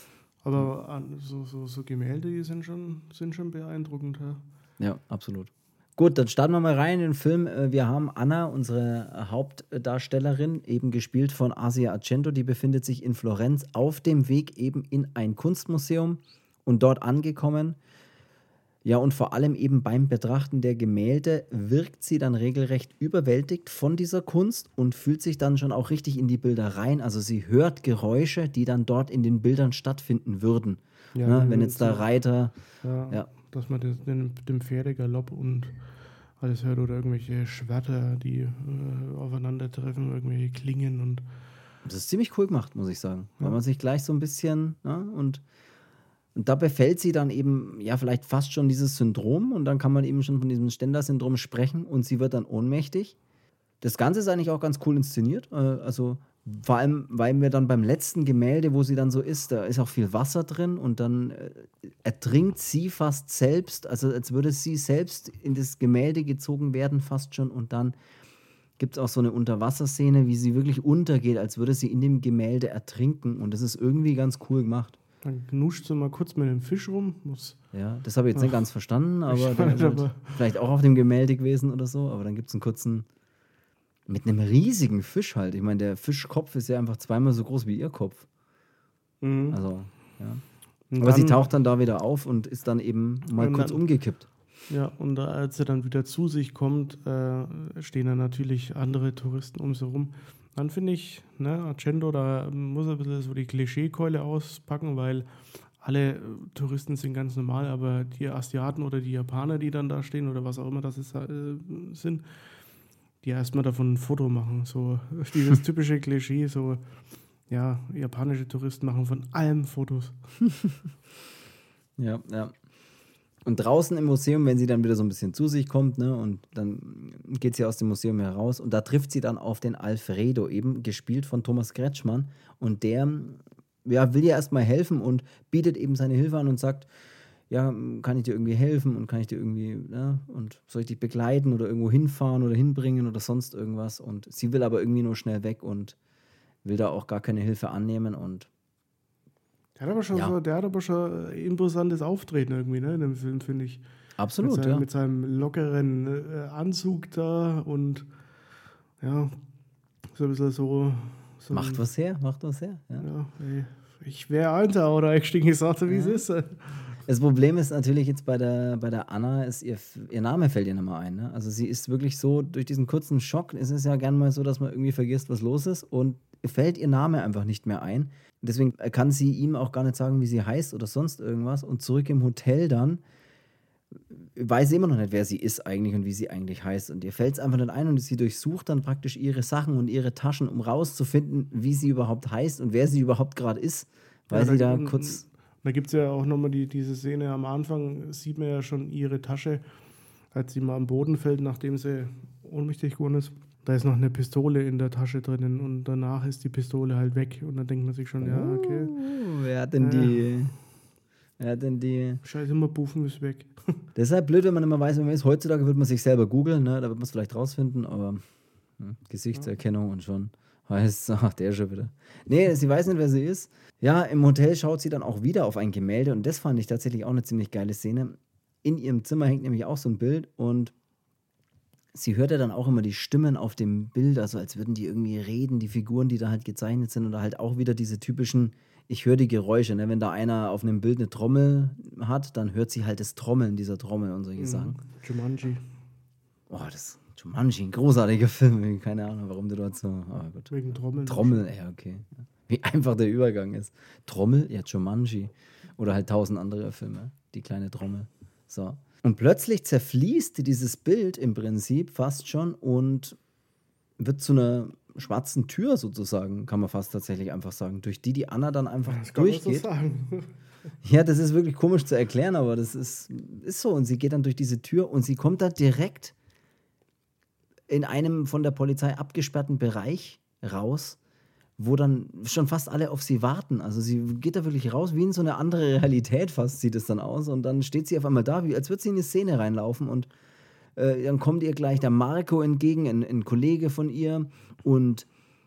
Aber so Gemälde, die sind schon beeindruckend, ja. Ja, absolut. Gut, dann starten wir mal rein in den Film. Wir haben Anna, unsere Hauptdarstellerin, eben gespielt von Asia Argento. Die befindet sich in Florenz auf dem Weg eben in ein Kunstmuseum und dort angekommen. Ja, und vor allem eben beim Betrachten der Gemälde wirkt sie dann regelrecht überwältigt von dieser Kunst und fühlt sich dann schon auch richtig in die Bilder rein. Also sie hört Geräusche, die dann dort in den Bildern stattfinden würden. Ja, Ne? Wenn jetzt der Reiter... Ja. Dass man den Pferdegalopp und alles hört oder irgendwelche Schwerter, die aufeinandertreffen, irgendwelche Klingen und. Das ist ziemlich cool gemacht, muss ich sagen. Weil man sich gleich so ein bisschen, ne, und da befällt sie dann eben, ja, vielleicht fast schon dieses Syndrom und dann kann man eben schon von diesem Stendhal-Syndrom sprechen und sie wird dann ohnmächtig. Das Ganze ist eigentlich auch ganz cool inszeniert. Also vor allem, weil mir dann beim letzten Gemälde, wo sie dann so ist, da ist auch viel Wasser drin und dann ertrinkt sie fast selbst, also als würde sie selbst in das Gemälde gezogen werden fast schon und dann gibt es auch so eine Unterwasserszene, wie sie wirklich untergeht, als würde sie in dem Gemälde ertrinken und das ist irgendwie ganz cool gemacht. Dann knuscht sie mal kurz mit dem Fisch rum. Ja, das habe ich jetzt nicht ganz verstanden, aber Ich der weiß ist halt aber- vielleicht auch auf dem Gemälde gewesen oder so, aber dann gibt es einen kurzen, mit einem riesigen Fisch halt. Ich meine, der Fischkopf ist ja einfach 2-mal so groß wie ihr Kopf. Mhm. Also, ja. Und Aber sie dann- taucht dann da wieder auf und ist dann eben mal Und kurz dann- umgekippt. Ja, und als er dann wieder zu sich kommt, stehen dann natürlich andere Touristen um sie rum. Dann finde ich, ne, Argento, da muss er ein bisschen so die Klischeekeule auspacken, weil alle Touristen sind ganz normal, aber die Asiaten oder die Japaner, die dann da stehen oder was auch immer das ist, sind, die erstmal davon ein Foto machen. So dieses typische Klischee, so, ja, japanische Touristen machen von allem Fotos. Ja, ja. Und draußen im Museum, wenn sie dann wieder so ein bisschen zu sich kommt, ne, und dann geht sie aus dem Museum heraus und da trifft sie dann auf den Alfredo, eben gespielt von Thomas Kretschmann. Und der, ja, will ihr erstmal helfen und bietet eben seine Hilfe an und sagt, ja, kann ich dir irgendwie helfen und kann ich dir irgendwie, ne, und soll ich dich begleiten oder irgendwo hinfahren oder hinbringen oder sonst irgendwas. Und sie will aber irgendwie nur schnell weg und will da auch gar keine Hilfe annehmen und Der hat aber schon ein imposantes Auftreten irgendwie, ne, in dem Film, finde ich. absolut, Mit seinem lockeren Anzug da und ja, so ein bisschen so. macht was her, Ja. Ja, ey, ich wäre Alter oder ich stinke gesagt, wie es ist. Das Problem ist natürlich jetzt bei der Anna, ist ihr Name fällt ihr nicht mehr ein. Ne? Also sie ist wirklich so, durch diesen kurzen Schock, es ist ja gern mal so, dass man irgendwie vergisst, was los ist und fällt ihr Name einfach nicht mehr ein. Deswegen kann sie ihm auch gar nicht sagen, wie sie heißt oder sonst irgendwas. Und zurück im Hotel dann weiß sie immer noch nicht, wer sie ist eigentlich und wie sie eigentlich heißt. Und ihr fällt es einfach nicht ein und sie durchsucht dann praktisch ihre Sachen und ihre Taschen, um rauszufinden, wie sie überhaupt heißt und wer sie überhaupt gerade ist. Weil sie da kurz... Da gibt es ja auch nochmal diese Szene am Anfang, sieht man ja schon ihre Tasche, als sie mal am Boden fällt, nachdem sie ohnmächtig geworden ist. Da ist noch eine Pistole in der Tasche drinnen und danach ist die Pistole halt weg. Und dann denkt man sich schon, ja, okay. Wer hat denn die... Scheiße, immer Buffen ist weg. Deshalb blöd, wenn man immer weiß, wer man ist. Heutzutage würde man sich selber googeln, ne? Da wird man es vielleicht rausfinden, aber Gesichtserkennung und schon Heißt, ach, der schon wieder. Nee, sie weiß nicht, wer sie ist. Ja, im Hotel schaut sie dann auch wieder auf ein Gemälde und das fand ich tatsächlich auch eine ziemlich geile Szene. In ihrem Zimmer hängt nämlich auch so ein Bild und sie hört ja dann auch immer die Stimmen auf dem Bild, also als würden die irgendwie reden, die Figuren, die da halt gezeichnet sind oder halt auch wieder diese typischen, ich höre die Geräusche, ne? Wenn da einer auf einem Bild eine Trommel hat, dann hört sie halt das Trommeln dieser Trommel und solche Sachen. Jumanji. Oh, das ist Jumanji, ein großartiger Film, keine Ahnung, warum du dort so, aber gut. Wegen Trommeln. Trommel, ja, okay. Wie einfach der Übergang ist. Trommel, ja, Jumanji. Oder halt 1000 andere Filme, die kleine Trommel. So. Und plötzlich zerfließt dieses Bild im Prinzip fast schon und wird zu einer schwarzen Tür sozusagen, kann man fast tatsächlich einfach sagen, durch die Anna dann einfach Das kann man so durchgeht. sagen. Ja, das ist wirklich komisch zu erklären, aber das ist so. Und sie geht dann durch diese Tür und sie kommt da direkt in einem von der Polizei abgesperrten Bereich raus, wo dann schon fast alle auf sie warten. Also sie geht da wirklich raus, wie in so eine andere Realität fast sieht es dann aus. Und dann steht sie auf einmal da, wie als würde sie in die Szene reinlaufen. Und dann kommt ihr gleich der Marco entgegen, ein Kollege von ihr und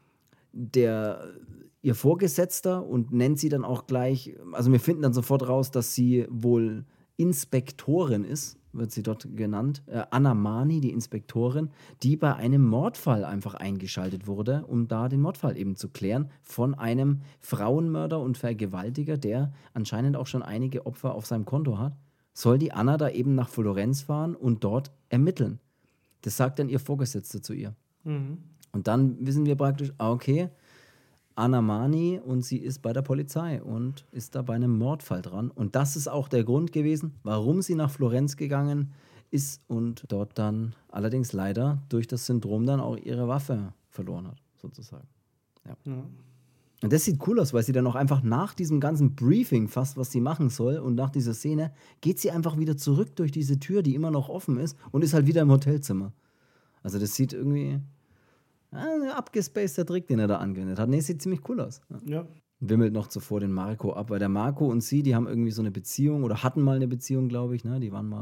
ihr Vorgesetzter und nennt sie dann auch gleich, also wir finden dann sofort raus, dass sie wohl Inspektorin ist, wird sie dort genannt, Anna Mani, die Inspektorin, die bei einem Mordfall einfach eingeschaltet wurde, um da den Mordfall eben zu klären von einem Frauenmörder und Vergewaltiger, der anscheinend auch schon einige Opfer auf seinem Konto hat. Soll die Anna da eben nach Florenz fahren und dort ermitteln. Das sagt dann ihr Vorgesetzter zu ihr. Mhm. Und dann wissen wir praktisch, okay, Anna Mani und sie ist bei der Polizei und ist da bei einem Mordfall dran. Und das ist auch der Grund gewesen, warum sie nach Florenz gegangen ist und dort dann allerdings leider durch das Syndrom dann auch ihre Waffe verloren hat, sozusagen. Ja. Und das sieht cool aus, weil sie dann auch einfach nach diesem ganzen Briefing fast, was sie machen soll und nach dieser Szene, geht sie einfach wieder zurück durch diese Tür, die immer noch offen ist und ist halt wieder im Hotelzimmer. Also das sieht irgendwie... ein abgespaceter Trick, den er da angewendet hat. Nee, sieht ziemlich cool aus. Ja. Wimmelt noch zuvor den Marco ab, weil der Marco und sie, die haben irgendwie so eine Beziehung oder hatten mal eine Beziehung, glaube ich, ne? Die waren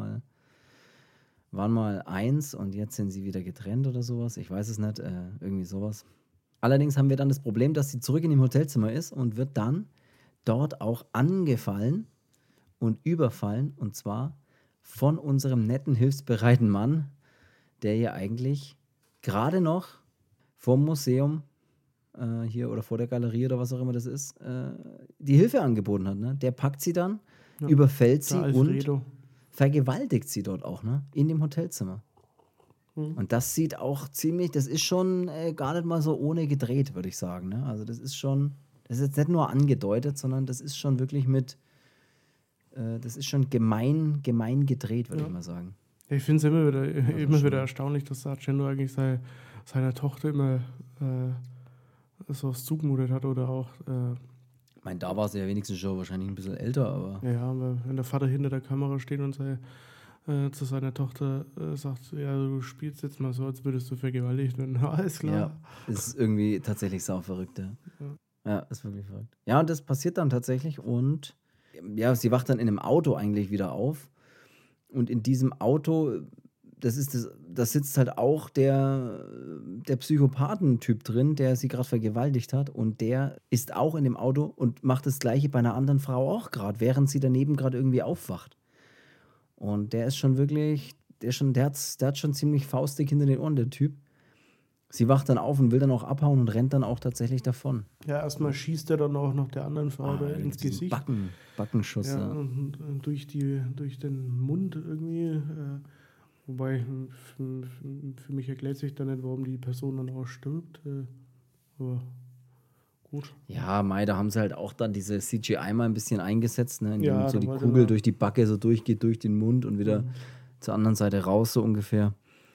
mal eins und jetzt sind sie wieder getrennt oder sowas. Ich weiß es nicht, irgendwie sowas. Allerdings haben wir dann das Problem, dass sie zurück in dem Hotelzimmer ist und wird dann dort auch angefallen und überfallen und zwar von unserem netten, hilfsbereiten Mann, der ihr eigentlich gerade noch vom Museum hier oder vor der Galerie oder was auch immer das ist, die Hilfe angeboten hat. Ne? Der packt sie dann, überfällt sie und vergewaltigt sie dort auch, ne? In dem Hotelzimmer. Und das sieht auch ziemlich, das ist schon gar nicht mal so ohne gedreht, würde ich sagen. Ne? Also das ist jetzt nicht nur angedeutet, sondern das ist schon wirklich das ist schon gemein gedreht, würde ich mal sagen. Ja, ich finde es immer wieder erstaunlich, dass Sargento eigentlich seiner Tochter immer sowas zugemutet hat oder auch. Ich meine, da war sie ja wenigstens schon wahrscheinlich ein bisschen älter, aber. Ja, aber wenn der Vater hinter der Kamera steht und zu seiner Tochter sagt, ja, du spielst jetzt mal so, als würdest du vergewaltigt werden. Alles klar. Ja, ist irgendwie tatsächlich sauverrückt, ja, ist wirklich verrückt. Ja, und das passiert dann tatsächlich und ja, sie wacht dann in einem Auto eigentlich wieder auf und in diesem Auto, das sitzt halt auch der Psychopathentyp drin, der sie gerade vergewaltigt hat und der ist auch in dem Auto und macht das Gleiche bei einer anderen Frau auch gerade, während sie daneben gerade irgendwie aufwacht. Und der ist schon wirklich, der hat schon ziemlich faustdick hinter den Ohren, der Typ. Sie wacht dann auf und will dann auch abhauen und rennt dann auch tatsächlich davon. Ja, erstmal schießt er dann auch noch der anderen Frau ins Gesicht. Backenschuss. Ja, und durch den Mund irgendwie. Wobei, für mich erklärt sich dann nicht, warum die Person dann auch stirbt. Aber gut. Ja, da haben sie halt auch dann diese CGI mal ein bisschen eingesetzt, ne, indem Ja, so da die wollte Kugel man- durch die Backe so durchgeht, durch den Mund und wieder zur anderen Seite raus, so ungefähr.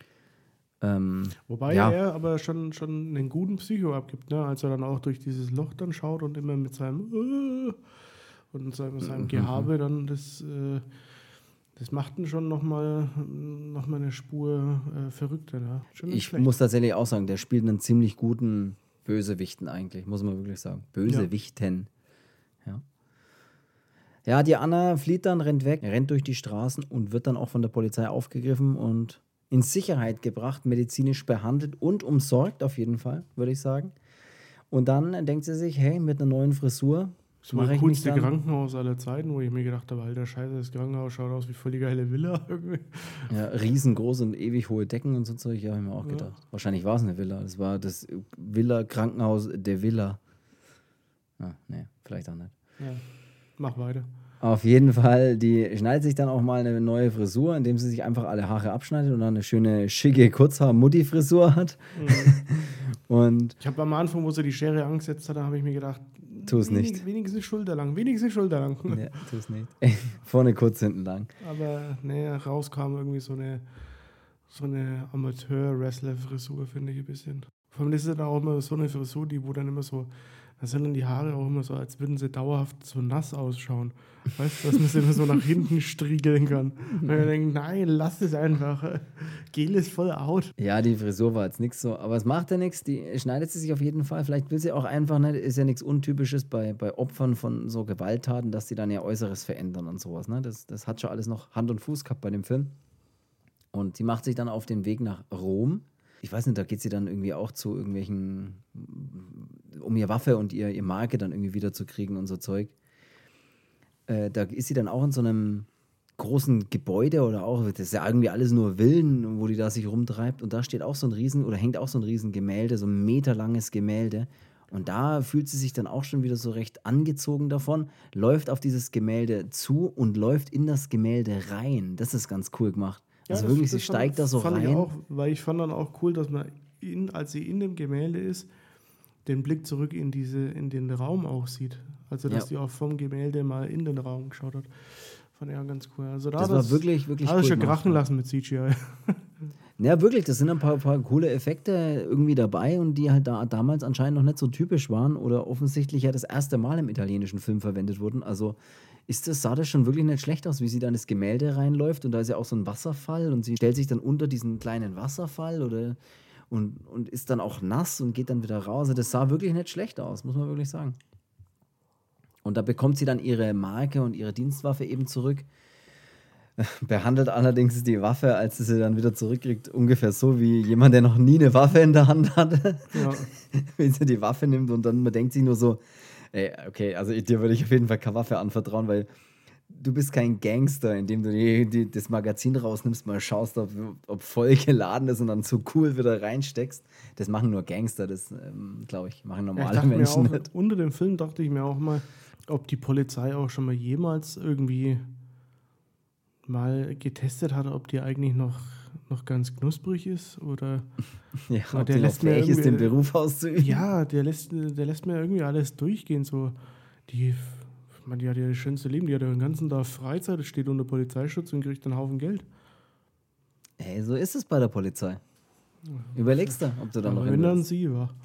Wobei ja. er aber schon einen guten Psycho abgibt, ne? Als er dann auch durch dieses Loch dann schaut und immer mit seinem und seinem Gehabe dann das macht ihn schon nochmal eine Spur verrückter. Ja? Schon nicht Ich schlecht. muss tatsächlich auch sagen, der spielt einen ziemlich guten Bösewichten eigentlich, muss man wirklich sagen. Bösewichten. Ja. Ja, die Anna flieht dann, rennt weg, rennt durch die Straßen und wird dann auch von der Polizei aufgegriffen und in Sicherheit gebracht, medizinisch behandelt und umsorgt auf jeden Fall, würde ich sagen. Und dann denkt sie sich, hey, mit einer neuen Frisur Das war mache das ich mich coolste dann... Krankenhaus aller Zeiten, wo ich mir gedacht habe, alter Scheiße, das Krankenhaus schaut aus wie voll die geile Villa irgendwie. Ja, riesengroß und ewig hohe Decken und so Zeug, ja, habe ich mir auch Ja. gedacht. Wahrscheinlich war es eine Villa. Das war das Villa-Krankenhaus der Villa. Ah, nee, vielleicht auch nicht. Ja, mach weiter. Auf jeden Fall, die schneidet sich dann auch mal eine neue Frisur, indem sie sich einfach alle Haare abschneidet und dann eine schöne, schicke Kurzhaar-Mutti-Frisur hat. Und Ich habe am Anfang, wo sie die Schere angesetzt hat, da habe ich mir gedacht, tu es nicht. Wenigstens schulterlang, wenigstens schulterlang. Ja, tu es nicht. Vorne kurz, hinten lang. Aber nee, rauskam irgendwie so eine Amateur-Wrestler-Frisur, finde ich ein bisschen. Vor allem, das ist dann auch immer so eine Frisur, wo dann immer so, da sind dann die Haare auch immer so, als würden sie dauerhaft so nass ausschauen. Weißt du, dass man sie immer so nach hinten striegeln kann. Und ich denke, nein, lass es einfach. Gel ist voll out. Ja, die Frisur war jetzt nichts so, aber es macht ja nichts, die schneidet sie sich auf jeden Fall. Vielleicht will sie auch einfach nicht, ist ja nichts Untypisches bei Opfern von so Gewalttaten, dass sie dann ihr Äußeres verändern und sowas. Ne? Das hat schon alles noch Hand und Fuß gehabt bei dem Film. Und sie macht sich dann auf den Weg nach Rom. Ich weiß nicht, da geht sie dann irgendwie auch zu irgendwelchen, um ihr Waffe und ihr Marke dann irgendwie wiederzukriegen und so Zeug. Da ist sie dann auch in so einem großen Gebäude oder auch, das ist ja irgendwie alles nur Villen, wo die da sich rumtreibt. Und da steht auch so ein hängt auch so ein riesen Gemälde, so ein meterlanges Gemälde. Und da fühlt sie sich dann auch schon wieder so recht angezogen davon, läuft auf dieses Gemälde zu und läuft in das Gemälde rein. Das ist ganz cool gemacht. Also Ja, wirklich, sie steigt da so fand rein. Ich auch, weil ich fand dann auch cool, dass man, als sie in dem Gemälde ist, den Blick zurück in den Raum auch sieht. Also, dass die auch vom Gemälde mal in den Raum geschaut hat. Fand ich auch ganz cool. Also, Das war wirklich, wirklich cool. Schon gemacht. krachen lassen mit CGI. Ja, wirklich, das sind ein paar coole Effekte irgendwie dabei und die halt damals anscheinend noch nicht so typisch waren oder offensichtlich ja das erste Mal im italienischen Film verwendet wurden. Also sah das schon wirklich nicht schlecht aus, wie sie da in das Gemälde reinläuft und da ist ja auch so ein Wasserfall und sie stellt sich dann unter diesen kleinen Wasserfall und ist dann auch nass und geht dann wieder raus. Also das sah wirklich nicht schlecht aus, muss man wirklich sagen. Und da bekommt sie dann ihre Marke und ihre Dienstwaffe eben zurück. Behandelt allerdings die Waffe, als sie dann wieder zurückkriegt, ungefähr so wie jemand, der noch nie eine Waffe in der Hand hatte. Ja. Wenn sie die Waffe nimmt und dann man denkt sich nur so, ey, okay, also dir würde ich auf jeden Fall keine Waffe anvertrauen, weil du bist kein Gangster, indem du das Magazin rausnimmst, mal schaust, ob voll geladen ist und dann so cool wieder reinsteckst. Das machen nur Gangster, das glaube ich, machen normale Menschen nicht. Unter dem Film dachte ich mir auch mal, ob die Polizei auch schon mal jemals irgendwie mal getestet hat, ob die eigentlich noch ganz knusprig ist oder ja, ob der noch fähig ist, den Beruf auszuüben. Ja, der lässt mir irgendwie alles durchgehen. So, die hat ja das schönste Leben, die hat ja den ganzen Tag Freizeit, steht unter Polizeischutz und kriegt einen Haufen Geld. Hey, so ist es bei der Polizei. Überlegst du, ob du da noch hin willst. Wenn dann willst. sie, war.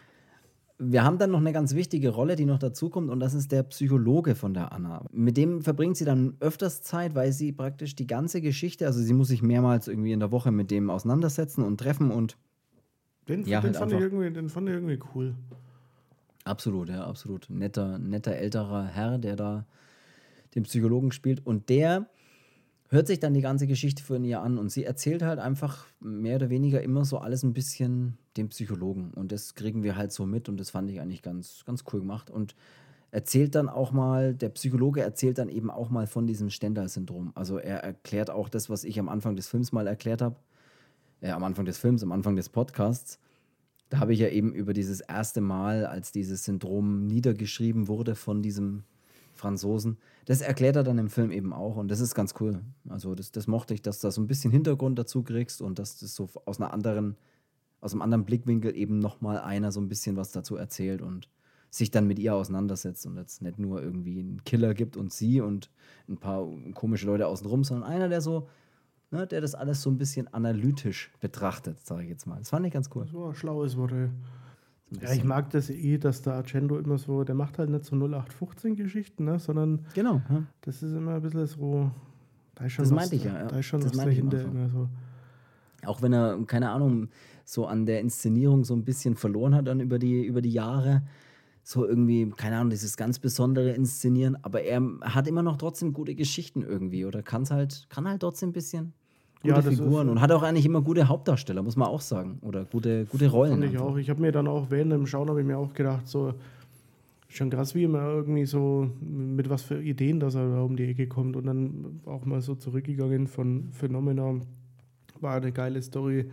Wir haben dann noch eine ganz wichtige Rolle, die noch dazukommt, und das ist der Psychologe von der Anna. Mit dem verbringt sie dann öfters Zeit, weil sie praktisch die ganze Geschichte, also sie muss sich mehrmals irgendwie in der Woche mit dem auseinandersetzen und treffen und den fand ich irgendwie cool. Absolut, ja, absolut. Netter älterer Herr, der da den Psychologen spielt, und der hört sich dann die ganze Geschichte von ihr an und sie erzählt halt einfach mehr oder weniger immer so alles ein bisschen dem Psychologen, und das kriegen wir halt so mit, und das fand ich eigentlich ganz, ganz cool gemacht, und erzählt dann auch mal, der Psychologe erzählt dann eben auch mal von diesem Stendhal-Syndrom. Also er erklärt auch das, was ich am Anfang des Films mal erklärt habe, am Anfang des Podcasts. Da habe ich ja eben über dieses erste Mal, als dieses Syndrom niedergeschrieben wurde von diesem Franzosen, das erklärt er dann im Film eben auch, und das ist ganz cool. Also das mochte ich, dass du da so ein bisschen Hintergrund dazu kriegst und dass das so aus einem anderen Blickwinkel eben nochmal einer so ein bisschen was dazu erzählt und sich dann mit ihr auseinandersetzt und jetzt nicht nur irgendwie einen Killer gibt und sie und ein paar komische Leute außenrum, sondern einer, der so, ne, der das alles so ein bisschen analytisch betrachtet, sage ich jetzt mal. Das fand ich ganz cool. Das war ein schlaues Wort, ey. Ja, ich mag das dass der Argento immer so, der macht halt nicht so 0815-Geschichten, ne, sondern genau, ja. Das ist immer ein bisschen so, da ist schon das was, meinte ich ja. Da ist schon das was dahinter immer so. Auch wenn er, keine Ahnung, so an der Inszenierung so ein bisschen verloren hat dann über die Jahre, so irgendwie, keine Ahnung, dieses ganz besondere Inszenieren, aber er hat immer noch trotzdem gute Geschichten irgendwie oder kann halt trotzdem ein bisschen Gute Figuren und hat auch eigentlich immer gute Hauptdarsteller, muss man auch sagen. Oder gute Rollen. Fand ich auch. Ich habe mir dann auch während dem Schauen, habe ich mir auch gedacht, so schon krass, wie immer irgendwie so, mit was für Ideen, dass er da um die Ecke kommt. Und dann auch mal so zurückgegangen von Phenomena. War eine geile Story.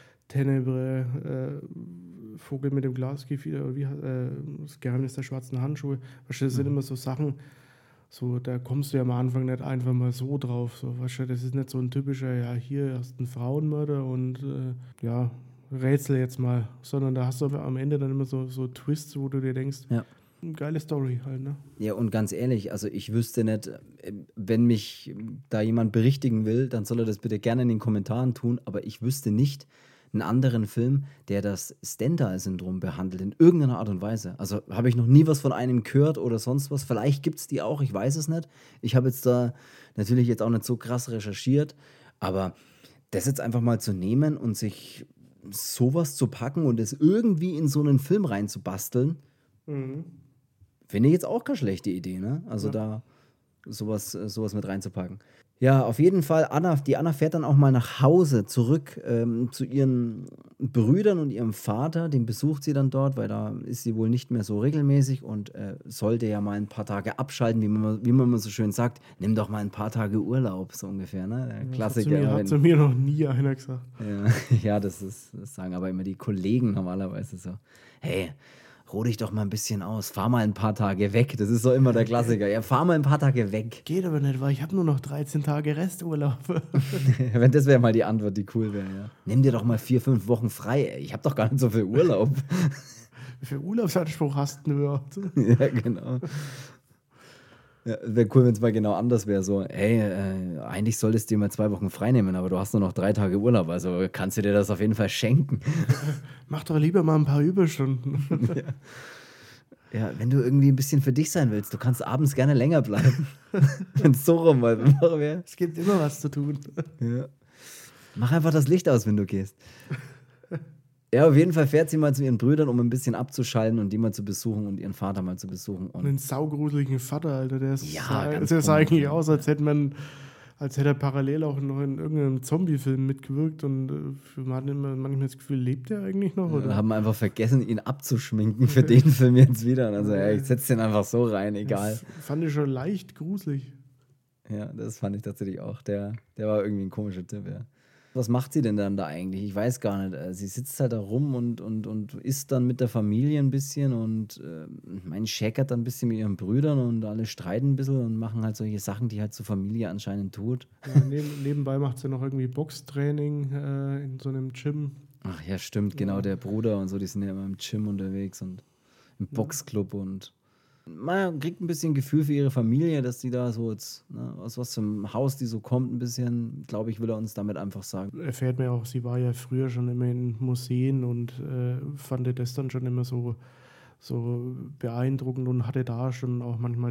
Tenebre, Vogel mit dem Glasgefieder, das Geheimnis der schwarzen Handschuhe. Weißt du, das sind immer so Sachen, so, da kommst du ja am Anfang nicht einfach mal so drauf. So, weißt du, das ist nicht so ein typischer, ja, hier hast du einen Frauenmörder und ja, rätsel jetzt mal. Sondern da hast du am Ende dann immer so Twists, wo du dir denkst, Ja. Geile Story halt, ne? Ja, und ganz ehrlich, also ich wüsste nicht, wenn mich da jemand berichtigen will, dann soll er das bitte gerne in den Kommentaren tun, aber ich wüsste nicht einen anderen Film, der das Stendhal-Syndrom behandelt, in irgendeiner Art und Weise. Also habe ich noch nie was von einem gehört oder sonst was. Vielleicht gibt es die auch, ich weiß es nicht. Ich habe jetzt da natürlich jetzt auch nicht so krass recherchiert, aber das jetzt einfach mal zu nehmen und sich sowas zu packen und es irgendwie in so einen Film reinzubasteln, finde ich jetzt auch keine schlechte Idee, ne? Also da sowas mit reinzupacken. Ja, auf jeden Fall, die Anna fährt dann auch mal nach Hause zurück zu ihren Brüdern und ihrem Vater. Den besucht sie dann dort, weil da ist sie wohl nicht mehr so regelmäßig und sollte ja mal ein paar Tage abschalten, wie man immer so schön sagt. Nimm doch mal ein paar Tage Urlaub, so ungefähr, ne? Der Klassiker. Hat zu mir noch nie einer gesagt. Ja, das sagen aber immer die Kollegen normalerweise so. Hey, ruh dich doch mal ein bisschen aus, fahr mal ein paar Tage weg. Das ist so immer der Klassiker. Ja, fahr mal ein paar Tage weg. Geht aber nicht, weil ich habe nur noch 13 Tage Resturlaub. Wenn das wäre mal die Antwort, die cool wäre, ja. Nimm dir doch mal 4-5 Wochen frei. Ey. Ich habe doch gar nicht so viel Urlaub. Wie viel Urlaubsanspruch hast du überhaupt? Ja, genau. Ja, wäre cool, wenn es mal genau anders wäre. So, hey, eigentlich solltest du dir mal 2 Wochen frei nehmen, aber du hast nur noch 3 Tage Urlaub, also kannst du dir das auf jeden Fall schenken. Mach doch lieber mal ein paar Überstunden. Ja, wenn du irgendwie ein bisschen für dich sein willst, du kannst abends gerne länger bleiben. Wenn es so rum wäre. Es gibt immer was zu tun. Ja. Mach einfach das Licht aus, wenn du gehst. Ja, auf jeden Fall fährt sie mal zu ihren Brüdern, um ein bisschen abzuschalten und die mal zu besuchen und ihren Vater mal zu besuchen. Und einen saugruseligen Vater, Alter, der sah eigentlich aus, als hätte er parallel auch noch in irgendeinem Zombie-Film mitgewirkt und man hat immer manchmal das Gefühl, lebt er eigentlich noch? Oder? Haben einfach vergessen, ihn abzuschminken für den Film jetzt wieder. Also ja, ich setze den einfach so rein, egal. Das fand ich schon leicht gruselig. Ja, das fand ich tatsächlich auch. Der war irgendwie ein komischer Typ, ja. Was macht sie denn dann da eigentlich? Ich weiß gar nicht. Sie sitzt halt da rum und isst dann mit der Familie ein bisschen und schäkert dann ein bisschen mit ihren Brüdern und alle streiten ein bisschen und machen halt solche Sachen, die halt zur Familie anscheinend tut. Ja, nebenbei macht sie noch irgendwie Boxtraining in so einem Gym. Ach ja, stimmt, genau, der Bruder und so, die sind ja immer im Gym unterwegs und im Boxclub und man kriegt ein bisschen Gefühl für ihre Familie, dass die da so jetzt, aus was zum Haus die so kommt, ein bisschen, glaube ich, will er uns damit einfach sagen. Erfährt mir auch, sie war ja früher schon immer in Museen und fand das dann schon immer so beeindruckend und hatte da schon auch manchmal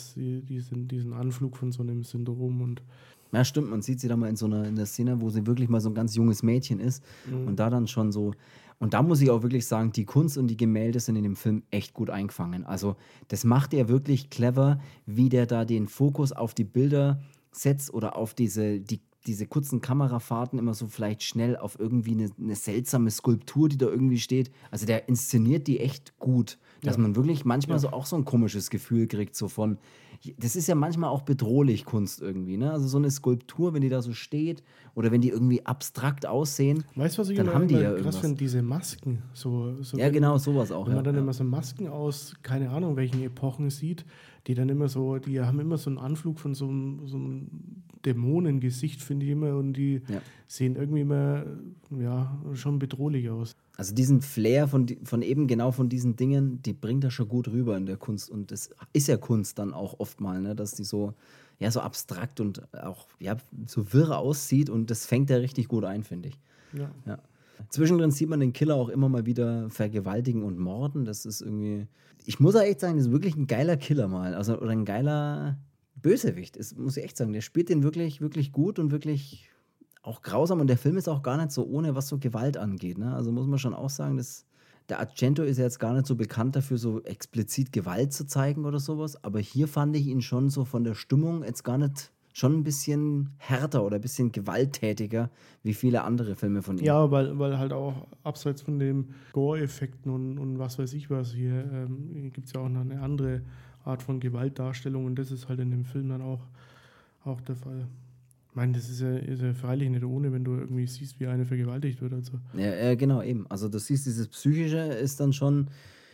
diesen Anflug von so einem Syndrom und ja, stimmt, man sieht sie da mal in der Szene, wo sie wirklich mal so ein ganz junges Mädchen ist und da dann schon so. Und da muss ich auch wirklich sagen, die Kunst und die Gemälde sind in dem Film echt gut eingefangen. Also das macht er wirklich clever, wie der da den Fokus auf die Bilder setzt oder auf diese kurzen Kamerafahrten immer so vielleicht schnell auf irgendwie eine seltsame Skulptur, die da irgendwie steht. Also der inszeniert die echt gut, dass man wirklich manchmal so auch so ein komisches Gefühl kriegt, so von, das ist ja manchmal auch bedrohlich, Kunst irgendwie, ne? Also so eine Skulptur, wenn die da so steht oder wenn die irgendwie abstrakt aussehen, weißt du, was ich dann immer haben die ja krass irgendwas. finde? Diese Masken. Ja, genau, sowas auch. Wenn man dann immer so Masken aus, keine Ahnung, welchen Epochen sieht, die dann immer so, die haben immer so einen Anflug von so einem Dämonengesicht, finde ich immer, und die sehen irgendwie immer, ja, schon bedrohlich aus. Also diesen Flair von eben genau von diesen Dingen, die bringt er schon gut rüber in der Kunst. Und das ist ja Kunst dann auch oft mal, ne? Dass die so abstrakt und auch so wirr aussieht und das fängt er richtig gut ein, finde ich. Ja. Zwischendrin sieht man den Killer auch immer mal wieder vergewaltigen und morden. Das ist irgendwie, ich muss auch echt sagen, das ist wirklich ein geiler Killer mal. Also, oder ein geiler Bösewicht. Das muss ich echt sagen. Der spielt den wirklich, wirklich gut und wirklich auch grausam. Und der Film ist auch gar nicht so ohne, was so Gewalt angeht. Ne? Also muss man schon auch sagen, der Argento ist ja jetzt gar nicht so bekannt dafür, so explizit Gewalt zu zeigen oder sowas. Aber hier fand ich ihn schon so von der Stimmung jetzt gar nicht schon ein bisschen härter oder ein bisschen gewalttätiger wie viele andere Filme von ihm. Ja, weil halt auch abseits von den Gore-Effekten und was weiß ich was hier, gibt es ja auch noch eine andere Art von Gewaltdarstellung und das ist halt in dem Film dann auch der Fall. Ich meine, das ist ja freilich nicht ohne, wenn du irgendwie siehst, wie eine vergewaltigt wird. Also. Ja, genau, eben. Also du siehst, dieses Psychische ist dann schon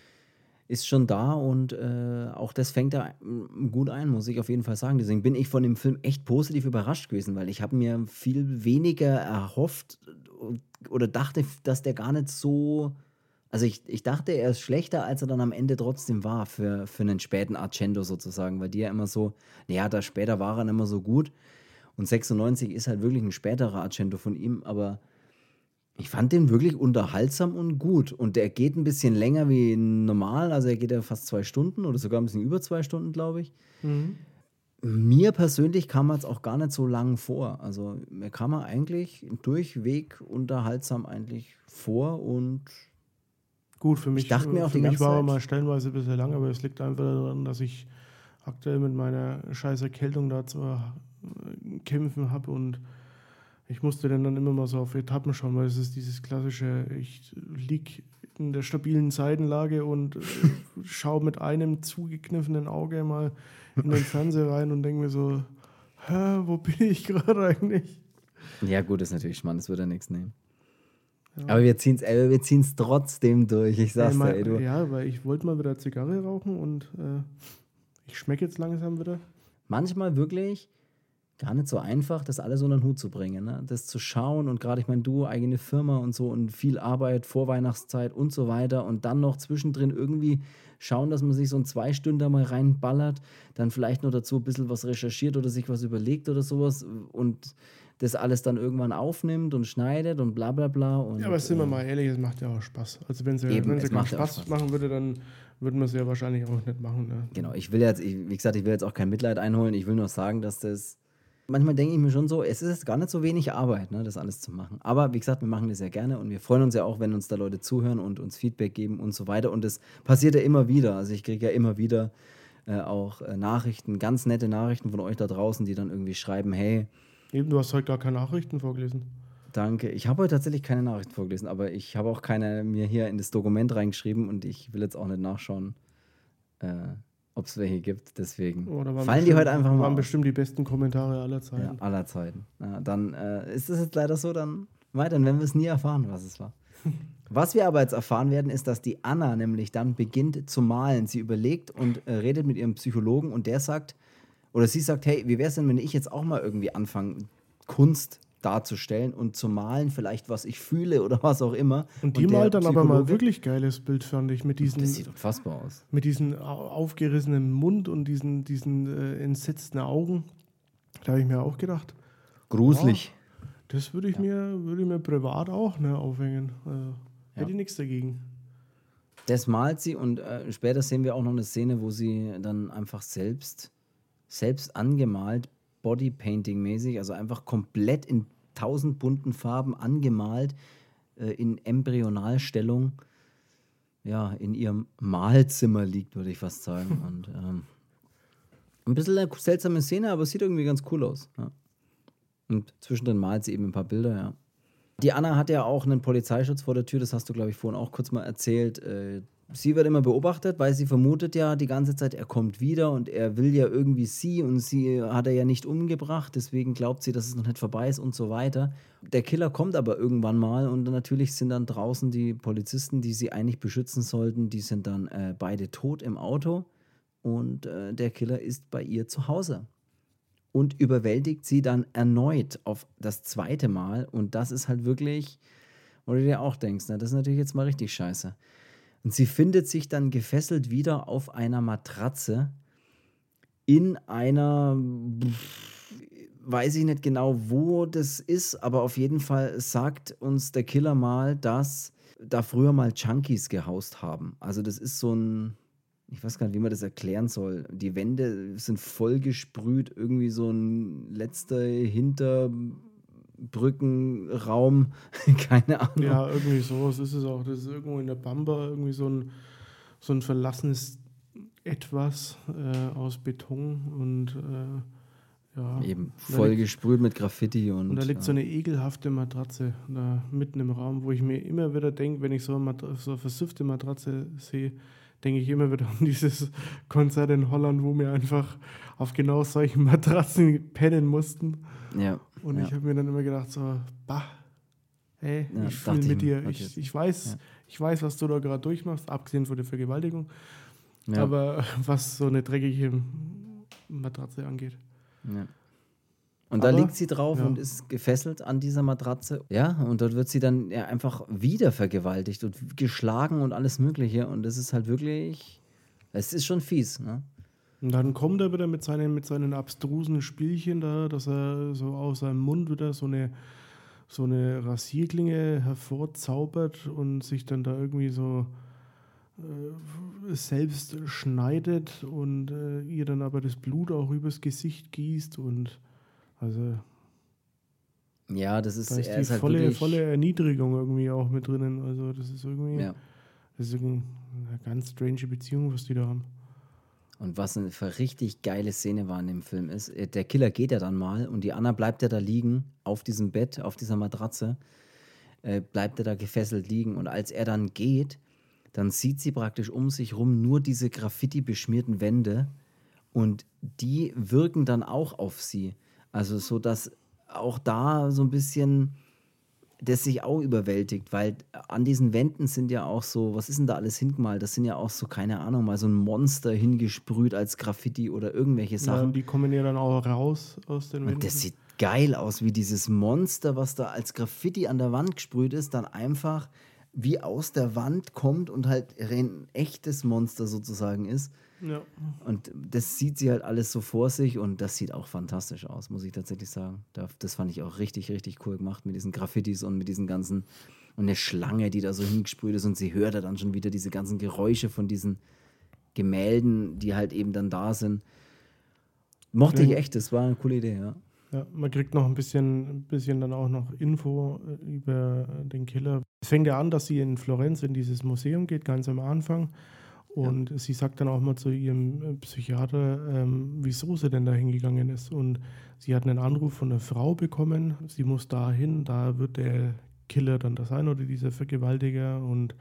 da und auch das fängt da gut ein, muss ich auf jeden Fall sagen. Deswegen bin ich von dem Film echt positiv überrascht gewesen, weil ich habe mir viel weniger erhofft oder dachte, dass der gar nicht so. Also ich dachte, er ist schlechter, als er dann am Ende trotzdem war für einen späten Argento sozusagen, weil die ja immer so, naja, da später war er dann immer so gut und 96 ist halt wirklich ein späterer Argento von ihm, aber ich fand den wirklich unterhaltsam und gut. Und der geht ein bisschen länger wie normal. Also er geht ja fast 2 Stunden oder sogar ein bisschen über 2 Stunden, glaube ich. Mhm. Mir persönlich kam er jetzt auch gar nicht so lang vor. Also mir kam er eigentlich durchweg unterhaltsam eigentlich vor und Gut, für mich, ich dachte mir auch für die mich ganze war er Zeit, mal stellenweise ein bisschen lang, aber es liegt einfach daran, dass ich aktuell mit meiner scheiß Erkältung da zu kämpfen habe und ich musste dann immer mal so auf Etappen schauen, weil es ist dieses klassische, ich liege in der stabilen Seitenlage und schaue mit einem zugekniffenen Auge mal in den Fernseher rein und denke mir so, wo bin ich gerade eigentlich? ja gut, ist natürlich Schmarrn, das wird ja nichts nehmen. Ja. Aber wir ziehen's trotzdem durch, ich sag's dir, ey, du. Ja, weil ich wollte mal wieder Zigarre rauchen und ich schmecke jetzt langsam wieder. Manchmal wirklich gar nicht so einfach, das alles unter den Hut zu bringen, ne? Das zu schauen und gerade, ich meine, du, eigene Firma und so und viel Arbeit, Vorweihnachtszeit und so weiter und dann noch zwischendrin irgendwie schauen, dass man sich so ein 2 Stunden mal reinballert, dann vielleicht noch dazu ein bisschen was recherchiert oder sich was überlegt oder sowas und das alles dann irgendwann aufnimmt und schneidet und bla bla bla. Und, Ja, aber sind wir mal ehrlich, es macht ja auch Spaß. Also wenn sie keinen Spaß machen würde, dann würden wir es ja wahrscheinlich auch nicht machen. Ne? Genau, wie gesagt, ich will jetzt auch kein Mitleid einholen, ich will nur sagen, dass das manchmal denke ich mir schon so, es ist gar nicht so wenig Arbeit, ne, das alles zu machen. Aber wie gesagt, wir machen das ja gerne und wir freuen uns ja auch, wenn uns da Leute zuhören und uns Feedback geben und so weiter. Und das passiert ja immer wieder. Also ich kriege ja immer wieder auch Nachrichten, ganz nette Nachrichten von euch da draußen, die dann irgendwie schreiben, hey. Eben, du hast heute gar keine Nachrichten vorgelesen. Danke. Ich habe heute tatsächlich keine Nachrichten vorgelesen, aber ich habe auch keine mir hier in das Dokument reingeschrieben und ich will jetzt auch nicht nachschauen, ob es welche gibt, deswegen fallen die heute einfach mal. Das waren bestimmt die besten Kommentare aller Zeiten. Ja, aller Zeiten. Ja, dann ist es jetzt leider so, dann werden wir es nie erfahren, was es war. Was wir aber jetzt erfahren werden, ist, dass die Anna nämlich dann beginnt zu malen. Sie überlegt und redet mit ihrem Psychologen und der sagt, oder sie sagt, hey, wie wäre es denn, wenn ich jetzt auch mal irgendwie anfange, Kunst darzustellen und zu malen, vielleicht was ich fühle oder was auch immer. Und die malt dann aber mal wirklich geiles Bild, fand ich, mit diesen. Das sieht unfassbar aus. Mit diesem aufgerissenen Mund und diesen entsetzten Augen. Da habe ich mir auch gedacht. Gruselig. Oh, das würde ich mir privat auch aufhängen. Also, hätte ich nichts dagegen. Das malt sie und später sehen wir auch noch eine Szene, wo sie dann einfach selbst angemalt, Bodypainting-mäßig, also einfach komplett in 1000 bunten Farben angemalt, in Embryonalstellung, ja, in ihrem Malzimmer liegt, würde ich fast sagen. Und ein bisschen eine seltsame Szene, aber es sieht irgendwie ganz cool aus. Ja. Und zwischendrin malt sie eben ein paar Bilder, ja. Die Anna hat ja auch einen Polizeischutz vor der Tür, das hast du, glaube ich, vorhin auch kurz mal erzählt. Sie wird immer beobachtet, weil sie vermutet ja die ganze Zeit, er kommt wieder und er will ja irgendwie sie und sie hat er ja nicht umgebracht, deswegen glaubt sie, dass es noch nicht vorbei ist und so weiter. Der Killer kommt aber irgendwann mal und natürlich sind dann draußen die Polizisten, die sie eigentlich beschützen sollten, die sind dann beide tot im Auto und der Killer ist bei ihr zu Hause. Und überwältigt sie dann erneut auf das 2. Mal und das ist halt wirklich, wo du dir auch denkst, na, das ist natürlich jetzt mal richtig scheiße. Und sie findet sich dann gefesselt wieder auf einer Matratze in einer, weiß ich nicht genau, wo das ist, aber auf jeden Fall sagt uns der Killer mal, dass da früher mal Junkies gehaust haben. Also das ist so ein, ich weiß gar nicht, wie man das erklären soll. Die Wände sind vollgesprüht, irgendwie so ein letzter Hinterbrückenraum, keine Ahnung. Ja, irgendwie sowas ist es auch. Das ist irgendwo in der Pampa, irgendwie so ein verlassenes Etwas aus Beton und Ja. Eben voll gesprüht mit Graffiti. Und da liegt so eine ekelhafte Matratze da mitten im Raum, wo ich mir immer wieder denke, wenn ich so eine versüffte Matratze sehe, denke ich immer wieder an dieses Konzert in Holland, wo wir einfach auf genau solchen Matratzen pennen mussten. Ja. Und ich habe mir dann immer gedacht, so, bah, hey, Ja, ich fühle mit dir. Ich weiß, ja. Was du da gerade durchmachst, abgesehen von der Vergewaltigung. Ja. Aber was so eine dreckige Matratze angeht. Ja. Und da liegt sie drauf und ist gefesselt an dieser Matratze. Ja, und dort wird sie dann ja einfach wieder vergewaltigt und geschlagen und alles Mögliche. Und das ist halt wirklich, es ist schon fies, ne? Und dann kommt er wieder mit seinen abstrusen Spielchen da, dass er so aus seinem Mund wieder so eine Rasierklinge hervorzaubert und sich dann da irgendwie so selbst schneidet und ihr dann aber das Blut auch übers Gesicht gießt und also ja, das ist, da ist die halt volle Erniedrigung irgendwie auch mit drinnen. Also das ist irgendwie das ist eine ganz strange Beziehung, was die da haben. Und was eine richtig geile Szene war in dem Film ist, der Killer geht ja dann mal und die Anna bleibt ja da liegen, auf diesem Bett, auf dieser Matratze, bleibt er da gefesselt liegen. Und als er dann geht, dann sieht sie praktisch um sich rum nur diese Graffiti-beschmierten Wände und die wirken dann auch auf sie. Also so, dass auch da so ein bisschen das sich auch überwältigt, weil an diesen Wänden sind ja auch so, was ist denn da alles hingemalt? Das sind ja auch so, keine Ahnung, mal so ein Monster hingesprüht als Graffiti oder irgendwelche Sachen. Ja, die kommen ja dann auch raus aus den Wänden. Und das sieht geil aus, wie dieses Monster, was da als Graffiti an der Wand gesprüht ist, dann einfach wie aus der Wand kommt und halt ein echtes Monster sozusagen ist. Ja. Und das sieht sie halt alles so vor sich und das sieht auch fantastisch aus, muss ich tatsächlich sagen. Das fand ich auch richtig, richtig cool gemacht mit diesen Graffitis und mit diesen ganzen, und eine Schlange, die da so hingesprüht ist und sie hört dann schon wieder diese ganzen Geräusche von diesen Gemälden, die halt eben dann da sind. Mochte ich echt, das war eine coole Idee, ja. Ja, man kriegt noch ein bisschen dann auch noch Info über den Killer. Es fängt ja an, dass sie in Florenz in dieses Museum geht, ganz am Anfang. Und sie sagt dann auch mal zu ihrem Psychiater, wieso sie denn da hingegangen ist. Und sie hat einen Anruf von einer Frau bekommen, sie muss da hin, da wird der Killer dann da sein oder dieser Vergewaltiger. Und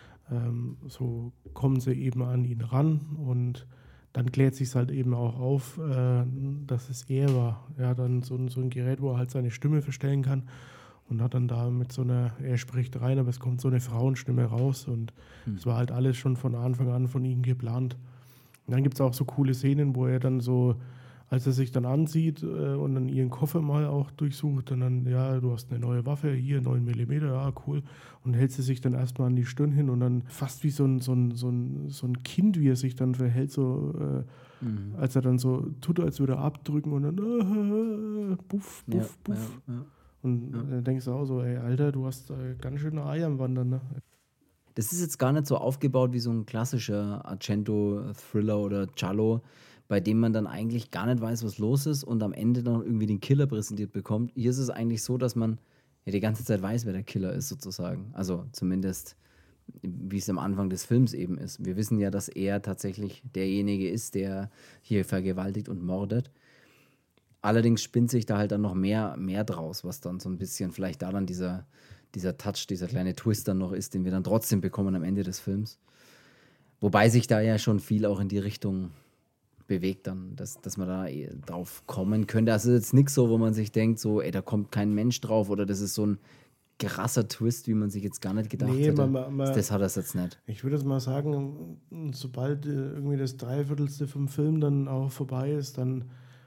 so kommen sie eben an ihn ran und dann klärt sich halt eben auch auf, dass es er war. Er hat dann so ein Gerät, wo er halt seine Stimme verstellen kann und hat dann da mit so einer, er spricht rein, aber es kommt so eine Frauenstimme raus und es war halt alles schon von Anfang an von ihm geplant. Und dann gibt es auch so coole Szenen, wo er dann so, als er sich dann ansieht und dann ihren Koffer mal auch durchsucht, dann, ja, du hast eine neue Waffe, hier 9 mm, ja, cool. Und hält sie sich dann erstmal an die Stirn hin und dann fast wie so ein Kind, wie er sich dann verhält, so, als er dann so tut, als würde er abdrücken und dann buff, buff, buff. Ja. Und dann denkst du auch so, ey, Alter, du hast ganz schöne Eier am Wandern, ne? Das ist jetzt gar nicht so aufgebaut wie so ein klassischer Argento-Thriller oder Giallo, bei dem man dann eigentlich gar nicht weiß, was los ist und am Ende noch irgendwie den Killer präsentiert bekommt. Hier ist es eigentlich so, dass man ja die ganze Zeit weiß, wer der Killer ist sozusagen. Also zumindest, wie es am Anfang des Films eben ist. Wir wissen ja, dass er tatsächlich derjenige ist, der hier vergewaltigt und mordet. Allerdings spinnt sich da halt dann noch mehr draus, was dann so ein bisschen vielleicht da dann dieser Touch, dieser kleine Twist dann noch ist, den wir dann trotzdem bekommen am Ende des Films. Wobei sich da ja schon viel auch in die Richtung bewegt dann, dass man da drauf kommen könnte. Also jetzt nichts so, wo man sich denkt, so, ey, da kommt kein Mensch drauf oder das ist so ein krasser Twist, wie man sich jetzt gar nicht gedacht hätte. Das hat das jetzt nicht. Ich würde jetzt mal sagen, sobald irgendwie das Dreiviertelste vom Film dann auch vorbei ist, dann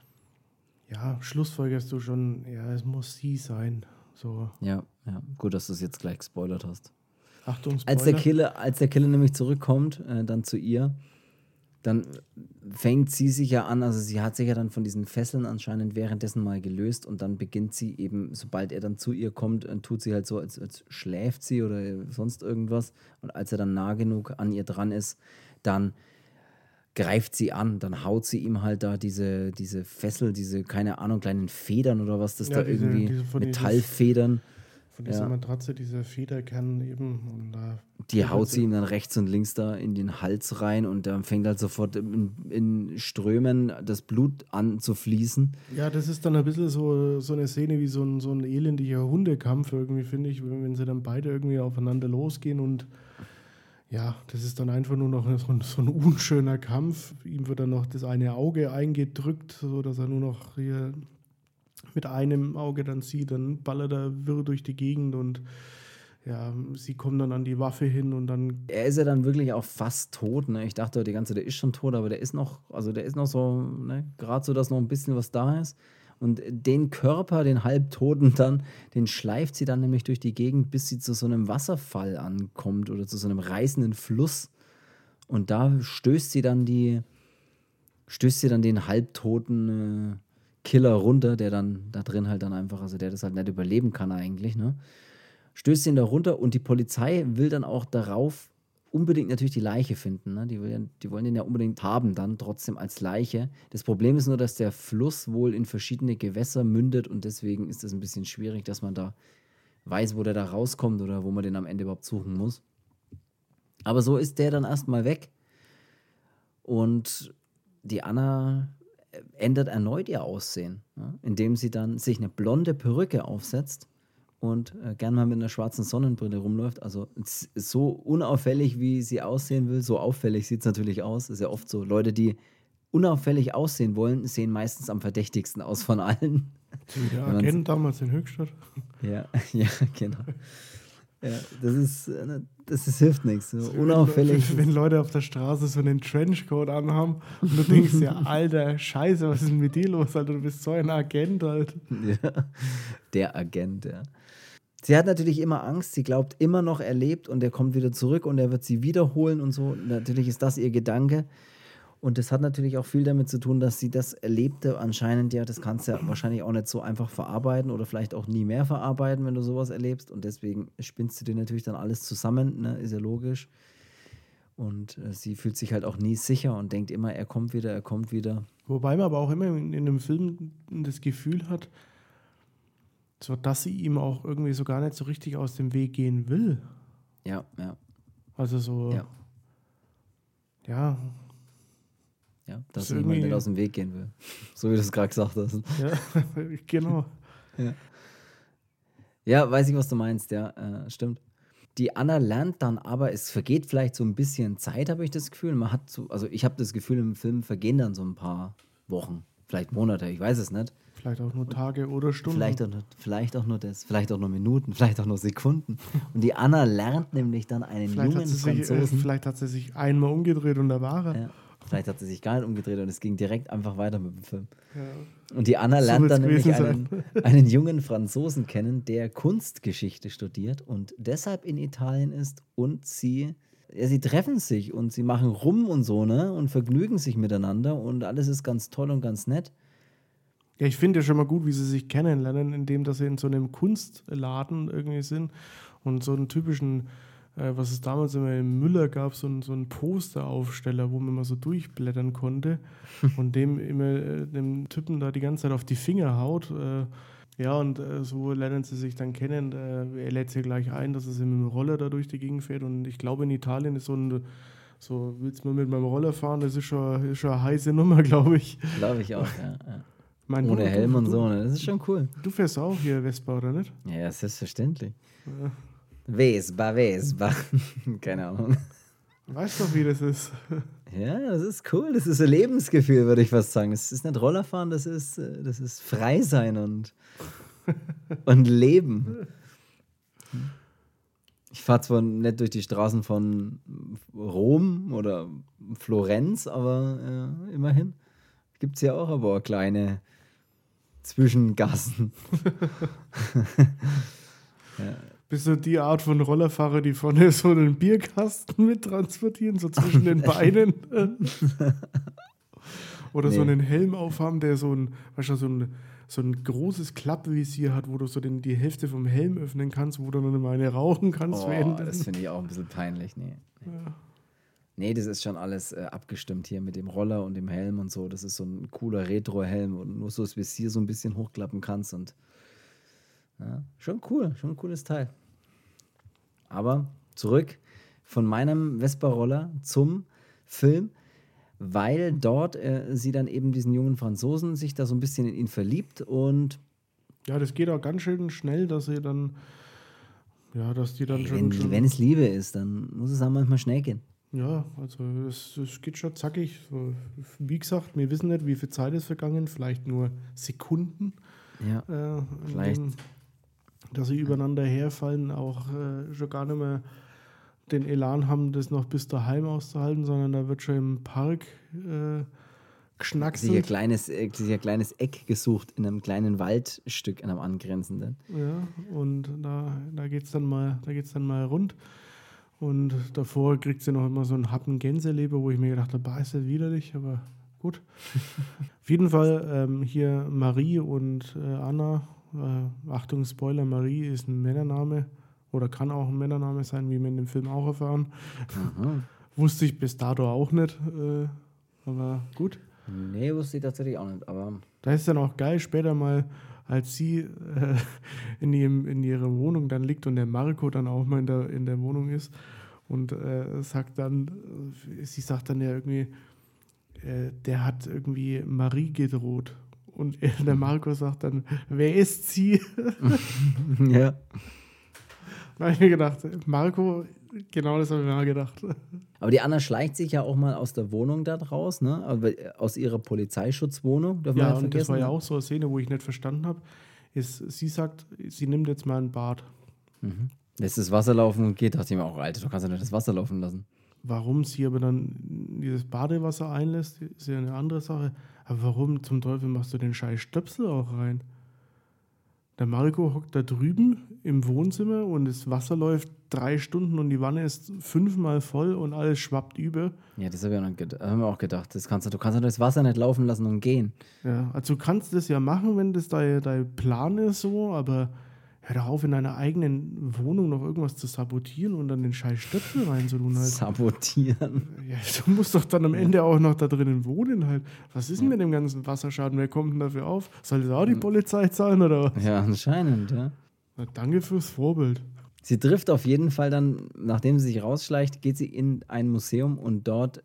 ja, schlussfolgerst du schon, ja, es muss sie sein. So. Ja, gut, dass du es jetzt gleich gespoilert hast. Achtung, Spoiler. Als der Killer nämlich zurückkommt, dann zu ihr, dann fängt sie sich ja an, also sie hat sich ja dann von diesen Fesseln anscheinend währenddessen mal gelöst und dann beginnt sie eben, sobald er dann zu ihr kommt, tut sie halt so, als schläft sie oder sonst irgendwas und als er dann nah genug an ihr dran ist, dann greift sie an, dann haut sie ihm halt da diese Fessel, diese, keine Ahnung, kleinen Federn oder was das da irgendwie, diese Metallfedern. Von dieser Matratze, dieser Federkern eben. Und die haut sie ihm dann rechts und links da in den Hals rein und dann fängt halt sofort in Strömen das Blut an zu fließen. Ja, das ist dann ein bisschen so eine Szene wie so ein elendiger Hundekampf irgendwie, finde ich, wenn sie dann beide irgendwie aufeinander losgehen und ja, das ist dann einfach nur noch so ein unschöner Kampf. Ihm wird dann noch das eine Auge eingedrückt, sodass er nur noch hier mit einem Auge dann sieht, dann ballert er wirr durch die Gegend und ja, sie kommen dann an die Waffe hin und dann... Er ist ja dann wirklich auch fast tot, ne? Ich dachte die ganze Zeit, der ist schon tot, aber der ist noch so, ne? Gerade so, dass noch ein bisschen was da ist. Und den Körper, den Halbtoten dann, den schleift sie dann nämlich durch die Gegend, bis sie zu so einem Wasserfall ankommt oder zu so einem reißenden Fluss. Und da stößt sie dann den halbtoten Killer runter, der dann da drin halt dann einfach, also der das halt nicht überleben kann eigentlich, ne? Stößt ihn da runter und die Polizei will dann auch darauf unbedingt natürlich die Leiche finden, ne? Die wollen den ja unbedingt haben dann trotzdem als Leiche. Das Problem ist nur, dass der Fluss wohl in verschiedene Gewässer mündet und deswegen ist es ein bisschen schwierig, dass man da weiß, wo der da rauskommt oder wo man den am Ende überhaupt suchen muss. Aber so ist der dann erstmal weg und die Anna ändert erneut ihr Aussehen, ja, indem sie dann sich eine blonde Perücke aufsetzt und gern mal mit einer schwarzen Sonnenbrille rumläuft. Also so unauffällig, wie sie aussehen will, so auffällig sieht es natürlich aus. Ist ja oft so, Leute, die unauffällig aussehen wollen, sehen meistens am verdächtigsten aus von allen. Der Agent damals in Höchstadt. Ja, genau. Ja, das hilft nichts. So unauffällig. Wenn Leute auf der Straße so einen Trenchcoat anhaben und du denkst ja, Alter, Scheiße, was ist denn mit dir los, Alter? Du bist so ein Agent, halt. Ja, der Agent, ja. Sie hat natürlich immer Angst, sie glaubt immer noch, er lebt und er kommt wieder zurück und er wird sie wiederholen und so. Natürlich ist das ihr Gedanke. Und das hat natürlich auch viel damit zu tun, dass sie das Erlebte anscheinend, ja, das kannst du ja wahrscheinlich auch nicht so einfach verarbeiten oder vielleicht auch nie mehr verarbeiten, wenn du sowas erlebst. Und deswegen spinnst du dir natürlich dann alles zusammen, ne? Ist ja logisch. Und sie fühlt sich halt auch nie sicher und denkt immer, er kommt wieder. Wobei man aber auch immer in einem Film das Gefühl hat, so dass sie ihm auch irgendwie so gar nicht so richtig aus dem Weg gehen will. Ja. Also so, ja. Ja, dass sie ihm halt nicht aus dem Weg gehen will. So wie du es gerade gesagt hast. Ja, genau. Ja, weiß ich, was du meinst, ja, stimmt. Die Anna lernt dann aber, es vergeht vielleicht so ein bisschen Zeit, habe ich das Gefühl. Also ich habe das Gefühl, im Film vergehen dann so ein paar Wochen, vielleicht Monate, ich weiß es nicht. Vielleicht auch nur Tage oder Stunden. Vielleicht auch nur das, vielleicht auch nur Minuten, vielleicht auch nur Sekunden. Und die Anna lernt nämlich dann einen jungen Franzosen. Vielleicht hat sie sich einmal umgedreht und da war er. Ja, vielleicht hat sie sich gar nicht umgedreht und es ging direkt einfach weiter mit dem Film. Ja. Und die Anna lernt dann nämlich einen jungen Franzosen kennen, der Kunstgeschichte studiert und deshalb in Italien ist und sie treffen sich und sie machen rum und so, ne, und vergnügen sich miteinander und alles ist ganz toll und ganz nett. Ja, ich finde ja schon mal gut, wie sie sich kennenlernen, indem dass sie in so einem Kunstladen irgendwie sind und so einen typischen, was es damals immer im Müller gab, so einen Posteraufsteller, wo man mal so durchblättern konnte und dem Typen da die ganze Zeit auf die Finger haut. Ja, und so lernen sie sich dann kennen. Er lädt sie gleich ein, dass er mit dem Roller da durch die Gegend fährt und ich glaube, in Italien ist so willst du mal mit meinem Roller fahren? Das ist schon eine heiße Nummer, glaube ich. Glaube ich auch, ja. Ohne Helm und so, ne? Das ist schon cool. Du fährst auch hier Vespa, oder nicht? Ja, selbstverständlich. Ja. Vespa. Keine Ahnung. Weißt doch, wie das ist. Ja, das ist cool. Das ist ein Lebensgefühl, würde ich fast sagen. Es ist nicht Rollerfahren, das ist frei sein und leben. Ich fahre zwar nicht durch die Straßen von Rom oder Florenz, aber immerhin gibt es ja auch aber kleine Zwischengassen. Ja. Bist du die Art von Rollerfahrer, die vorne so einen Bierkasten mit transportieren, so zwischen den Beinen? Oder so einen Helm aufhaben, der so ein großes Klappvisier hat, wo du so die Hälfte vom Helm öffnen kannst, wo du dann immer eine rauchen kannst. Das finde ich auch ein bisschen peinlich. Nee. Ja. Nee, das ist schon alles abgestimmt hier mit dem Roller und dem Helm und so. Das ist so ein cooler Retro-Helm, wo du nur so das Visier so ein bisschen hochklappen kannst und Ja, schon cool, schon ein cooles Teil. Aber zurück von meinem Vespa-Roller zum Film, weil dort sie dann eben diesen jungen Franzosen sich da so ein bisschen in ihn verliebt und Ja, das geht auch ganz schön schnell, dass die dann wenn es Liebe ist, dann muss es auch manchmal schnell gehen. Ja, also es geht schon zackig. So, wie gesagt, wir wissen nicht, wie viel Zeit ist vergangen, vielleicht nur Sekunden. Ja, vielleicht. Dass sie übereinander herfallen, auch schon gar nicht mehr den Elan haben, das noch bis daheim auszuhalten, sondern da wird schon im Park geschnackselt. Sich ein kleines Eck gesucht in einem kleinen Waldstück, in einem angrenzenden. Ja, und da geht's dann mal rund. Und davor kriegt sie noch immer so einen Happen Gänseleber, wo ich mir gedacht habe, ist das widerlich, aber gut. Auf jeden Fall hier Marie und Anna. Achtung, Spoiler, Marie ist ein Männername oder kann auch ein Männername sein, wie wir in dem Film auch erfahren. Wusste ich bis dato auch nicht, aber gut. Nee, wusste ich tatsächlich auch nicht, aber... Da ist dann auch geil, später mal, als sie in ihrer Wohnung dann liegt und der Marco dann auch mal in der Wohnung ist und sie sagt dann ja irgendwie, der hat irgendwie Marie gedroht. Und der Marco sagt dann, wer ist sie? Ja. Da habe ich mir gedacht, Marco, genau das habe ich mir mal gedacht. Aber die Anna schleicht sich ja auch mal aus der Wohnung da raus, ne? Aber aus ihrer Polizeischutzwohnung. Ja, und das war ja auch so eine Szene, wo ich nicht verstanden habe. Sie sagt, sie nimmt jetzt mal ein Bad. Mhm. Lässt das Wasser laufen und geht. Dachte ich mir auch, Alter, du kannst ja nicht das Wasser laufen lassen. Warum sie aber dann dieses Badewasser einlässt, ist ja eine andere Sache. Aber warum zum Teufel machst du den scheiß Stöpsel auch rein? Der Marco hockt da drüben im Wohnzimmer und das Wasser läuft 3 Stunden und die Wanne ist 5-mal voll und alles schwappt über. Ja, das haben wir auch gedacht. Du kannst ja das Wasser nicht laufen lassen und gehen. Ja, also du kannst das ja machen, wenn das dein Plan ist so, aber hör doch auf, in deiner eigenen Wohnung noch irgendwas zu sabotieren und dann den scheiß Stöpsel reinzutun halt. Sabotieren. Ja, du musst doch dann am Ende auch noch da drinnen wohnen halt. Was ist denn mit dem ganzen Wasserschaden? Wer kommt denn dafür auf? Soll das auch die Polizei zahlen oder was? Ja, anscheinend, ja. Na, danke fürs Vorbild. Sie trifft auf jeden Fall dann, nachdem sie sich rausschleicht, geht sie in ein Museum und dort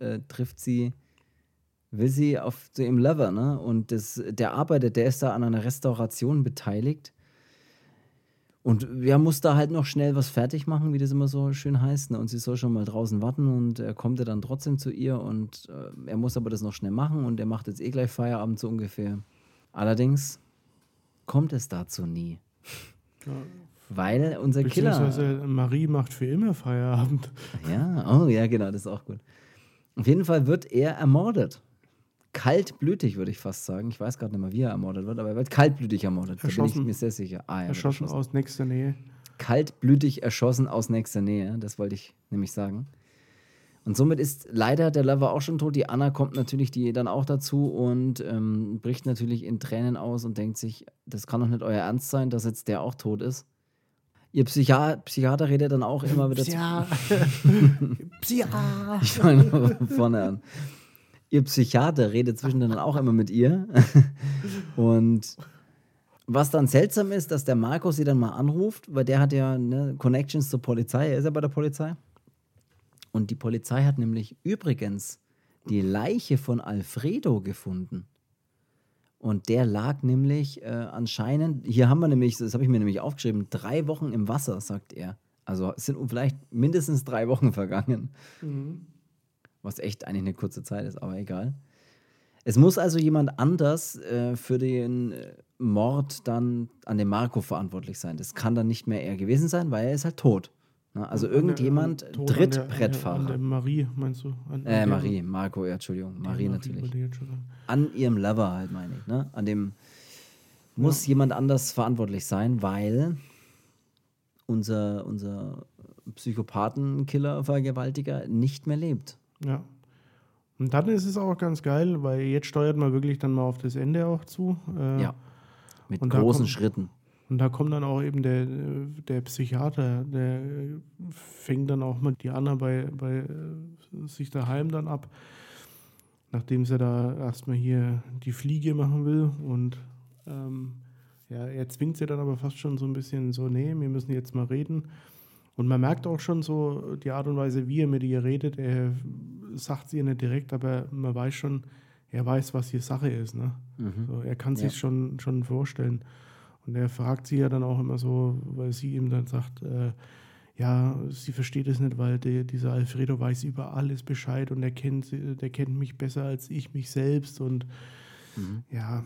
will sie zu ihrem Lover, ne? Und der arbeitet, der ist da an einer Restauration beteiligt. Und er muss da halt noch schnell was fertig machen, wie das immer so schön heißt. Ne? Und sie soll schon mal draußen warten und er kommt ja dann trotzdem zu ihr und er muss aber das noch schnell machen und er macht jetzt eh gleich Feierabend so ungefähr. Allerdings kommt es dazu nie. Ja. Weil unser Killer... Beziehungsweise Marie macht für immer Feierabend. Ja, oh ja, genau, das ist auch gut. Auf jeden Fall wird er ermordet. Kaltblütig, würde ich fast sagen. Ich weiß gerade nicht mehr, wie er ermordet wird, aber er wird kaltblütig ermordet. Da bin ich mir sehr sicher. Erschossen aus nächster Nähe. Kaltblütig erschossen aus nächster Nähe, das wollte ich nämlich sagen. Und somit ist leider der Lover auch schon tot. Die Anna kommt natürlich dann auch dazu und bricht natürlich in Tränen aus und denkt sich, das kann doch nicht euer Ernst sein, dass jetzt der auch tot ist. Ihr Psychiater redet dann auch immer wieder Ich fange von vorne an. Ihr Psychiater redet zwischendurch dann auch immer mit ihr. Und was dann seltsam ist, dass der Marco sie dann mal anruft, weil der hat ja Connections zur Polizei. Er ist ja bei der Polizei. Und die Polizei hat nämlich übrigens die Leiche von Alfredo gefunden. Und der lag nämlich anscheinend, hier haben wir nämlich, das habe ich mir nämlich aufgeschrieben, 3 Wochen im Wasser, sagt er. Also es sind vielleicht mindestens 3 Wochen vergangen. Mhm. Was echt eigentlich eine kurze Zeit ist, aber egal. Es muss also jemand anders für den Mord dann an dem Marco verantwortlich sein. Das kann dann nicht mehr er gewesen sein, weil er ist halt tot. Na, also irgendjemand, Trittbrettfahrer. An der Marie, meinst du? Marie, Marco, ja, Entschuldigung. Marie natürlich. An ihrem Lover halt, meine ich. Ne? An dem muss jemand anders verantwortlich sein, weil unser Psychopathenkiller, Vergewaltiger nicht mehr lebt. Ja. Und dann ist es auch ganz geil, weil jetzt steuert man wirklich dann mal auf das Ende auch zu. Ja, mit großen Schritten. Und da kommt dann auch eben der Psychiater, der fängt dann auch mal die Anna bei sich daheim dann ab, nachdem sie da erstmal hier die Fliege machen will. Und Ja, er zwingt sie dann aber fast schon so ein bisschen so, nee, wir müssen jetzt mal reden. Und man merkt auch schon so die Art und Weise, wie er mit ihr redet. Er sagt sie ihr nicht direkt, aber man weiß schon, er weiß, was hier Sache ist. Ne? So, er kann sich schon vorstellen. Und er fragt sie ja dann auch immer so, weil sie ihm dann sagt, ja, sie versteht es nicht, weil dieser Alfredo weiß über alles Bescheid und der kennt mich besser als ich mich selbst. Und ja,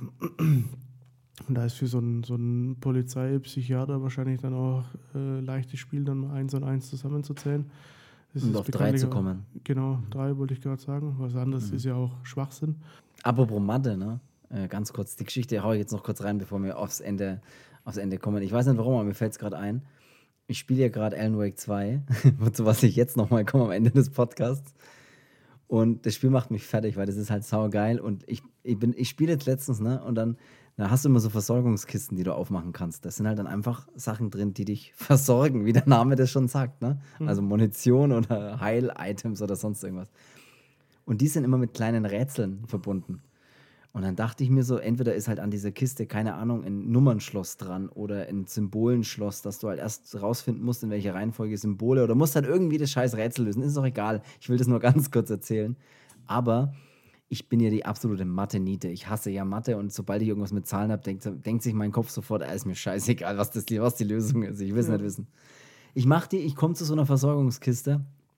und da ist für so einen Polizeipsychiater wahrscheinlich dann auch leichtes Spiel, dann mal 1 und 1 zusammenzuzählen. Und auf 3 zu kommen. Genau, 3 wollte ich gerade sagen. Was anderes ist ja auch Schwachsinn. Apropos Mathe, ne? Ganz kurz, die Geschichte haue ich jetzt noch kurz rein, bevor wir aufs Ende kommen. Ich weiß nicht warum, aber mir fällt es gerade ein. Ich spiele ja gerade Alan Wake 2, zu was ich jetzt nochmal komme am Ende des Podcasts. Und das Spiel macht mich fertig, weil das ist halt saugeil. Und ich spiele jetzt letztens, ne? Und dann hast du immer so Versorgungskisten, die du aufmachen kannst. Da sind halt dann einfach Sachen drin, die dich versorgen, wie der Name das schon sagt, ne? Also Munition oder Heil-Items oder sonst irgendwas. Und die sind immer mit kleinen Rätseln verbunden. Und dann dachte ich mir so, entweder ist halt an dieser Kiste, keine Ahnung, ein Nummernschloss dran oder ein Symbolenschloss, dass du halt erst rausfinden musst, in welcher Reihenfolge Symbole, oder musst halt irgendwie das scheiß Rätsel lösen. Ist doch egal. Ich will das nur ganz kurz erzählen. Aber ich bin ja die absolute Mathe-Niete. Ich hasse ja Mathe und sobald ich irgendwas mit Zahlen habe, denkt sich mein Kopf sofort, ist mir scheißegal, was die Lösung ist. Ich will es nicht wissen. Ich komme zu so einer Versorgungskiste.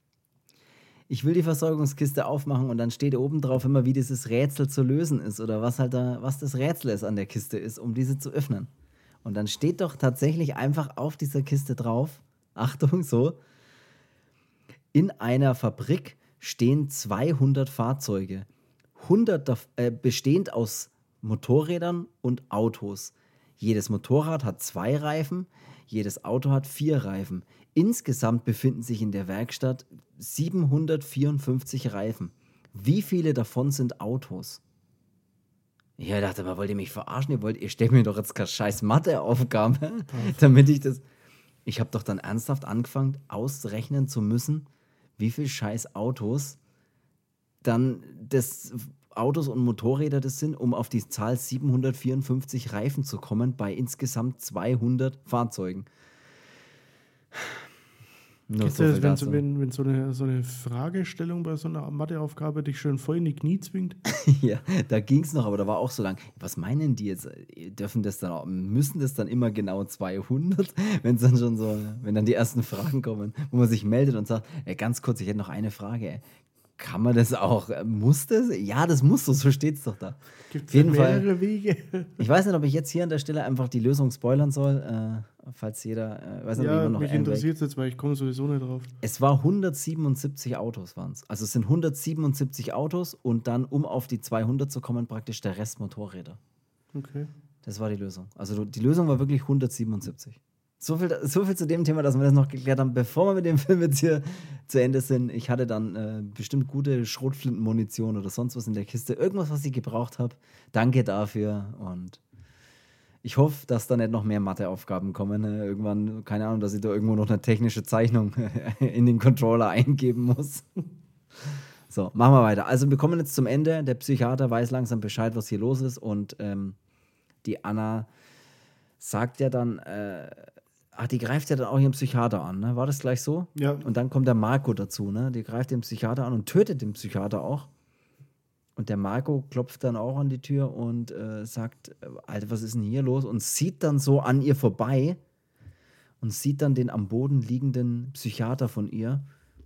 Ich will die Versorgungskiste aufmachen und dann steht oben drauf immer, wie dieses Rätsel zu lösen ist oder was das Rätsel ist an der Kiste ist, um diese zu öffnen. Und dann steht doch tatsächlich einfach auf dieser Kiste drauf, Achtung, so, in einer Fabrik stehen 200 Fahrzeuge, 100 bestehend aus Motorrädern und Autos. Jedes Motorrad hat 2 Reifen, jedes Auto hat 4 Reifen. Insgesamt befinden sich in der Werkstatt 754 Reifen. Wie viele davon sind Autos? Ich dachte mal, wollt ihr mich verarschen? Ihr stellt mir doch jetzt keine scheiß Matheaufgabe, damit ich das... Ich habe doch dann ernsthaft angefangen, ausrechnen zu müssen, wie viele scheiß Autos dann das Autos und Motorräder das sind, um auf die Zahl 754 Reifen zu kommen bei insgesamt 200 Fahrzeugen. Nur so wenn so eine Fragestellung bei so einer Matheaufgabe dich schön voll in die Knie zwingt? Ja, da ging es noch, aber da war auch so lang. Was meinen die jetzt? Müssen das dann immer genau 200? Wenn dann die ersten Fragen kommen, wo man sich meldet und sagt, ganz kurz, ich hätte noch eine Frage. Kann man das auch? Muss das? Ja, das muss so steht es doch da. Gibt es mehrere Wege? Ich weiß nicht, ob ich jetzt hier an der Stelle einfach die Lösung spoilern soll, falls jeder, weiß nicht, ja, mich interessiert es jetzt, weil ich komme sowieso nicht drauf. Es war 177 Autos waren es. Also es sind 177 Autos und dann, um auf die 200 zu kommen, praktisch der Rest Motorräder. Okay. Das war die Lösung. Also die Lösung war wirklich 177. So viel zu dem Thema, dass wir das noch geklärt haben, bevor wir mit dem Film jetzt hier zu Ende sind. Ich hatte dann bestimmt gute Schrotflintenmunition oder sonst was in der Kiste. Irgendwas, was ich gebraucht habe. Danke dafür. Und ich hoffe, dass da nicht noch mehr Matheaufgaben kommen. Irgendwann, keine Ahnung, dass ich da irgendwo noch eine technische Zeichnung in den Controller eingeben muss. So, machen wir weiter. Also wir kommen jetzt zum Ende. Der Psychiater weiß langsam Bescheid, was hier los ist. Und die Anna sagt ja dann... die greift ja dann auch ihren Psychiater an, ne? War das gleich so? Ja. Und dann kommt der Marco dazu, ne? Die greift den Psychiater an und tötet den Psychiater auch. Und der Marco klopft dann auch an die Tür und sagt, Alter, was ist denn hier los? Und sieht dann so an ihr vorbei und sieht dann den am Boden liegenden Psychiater von ihr.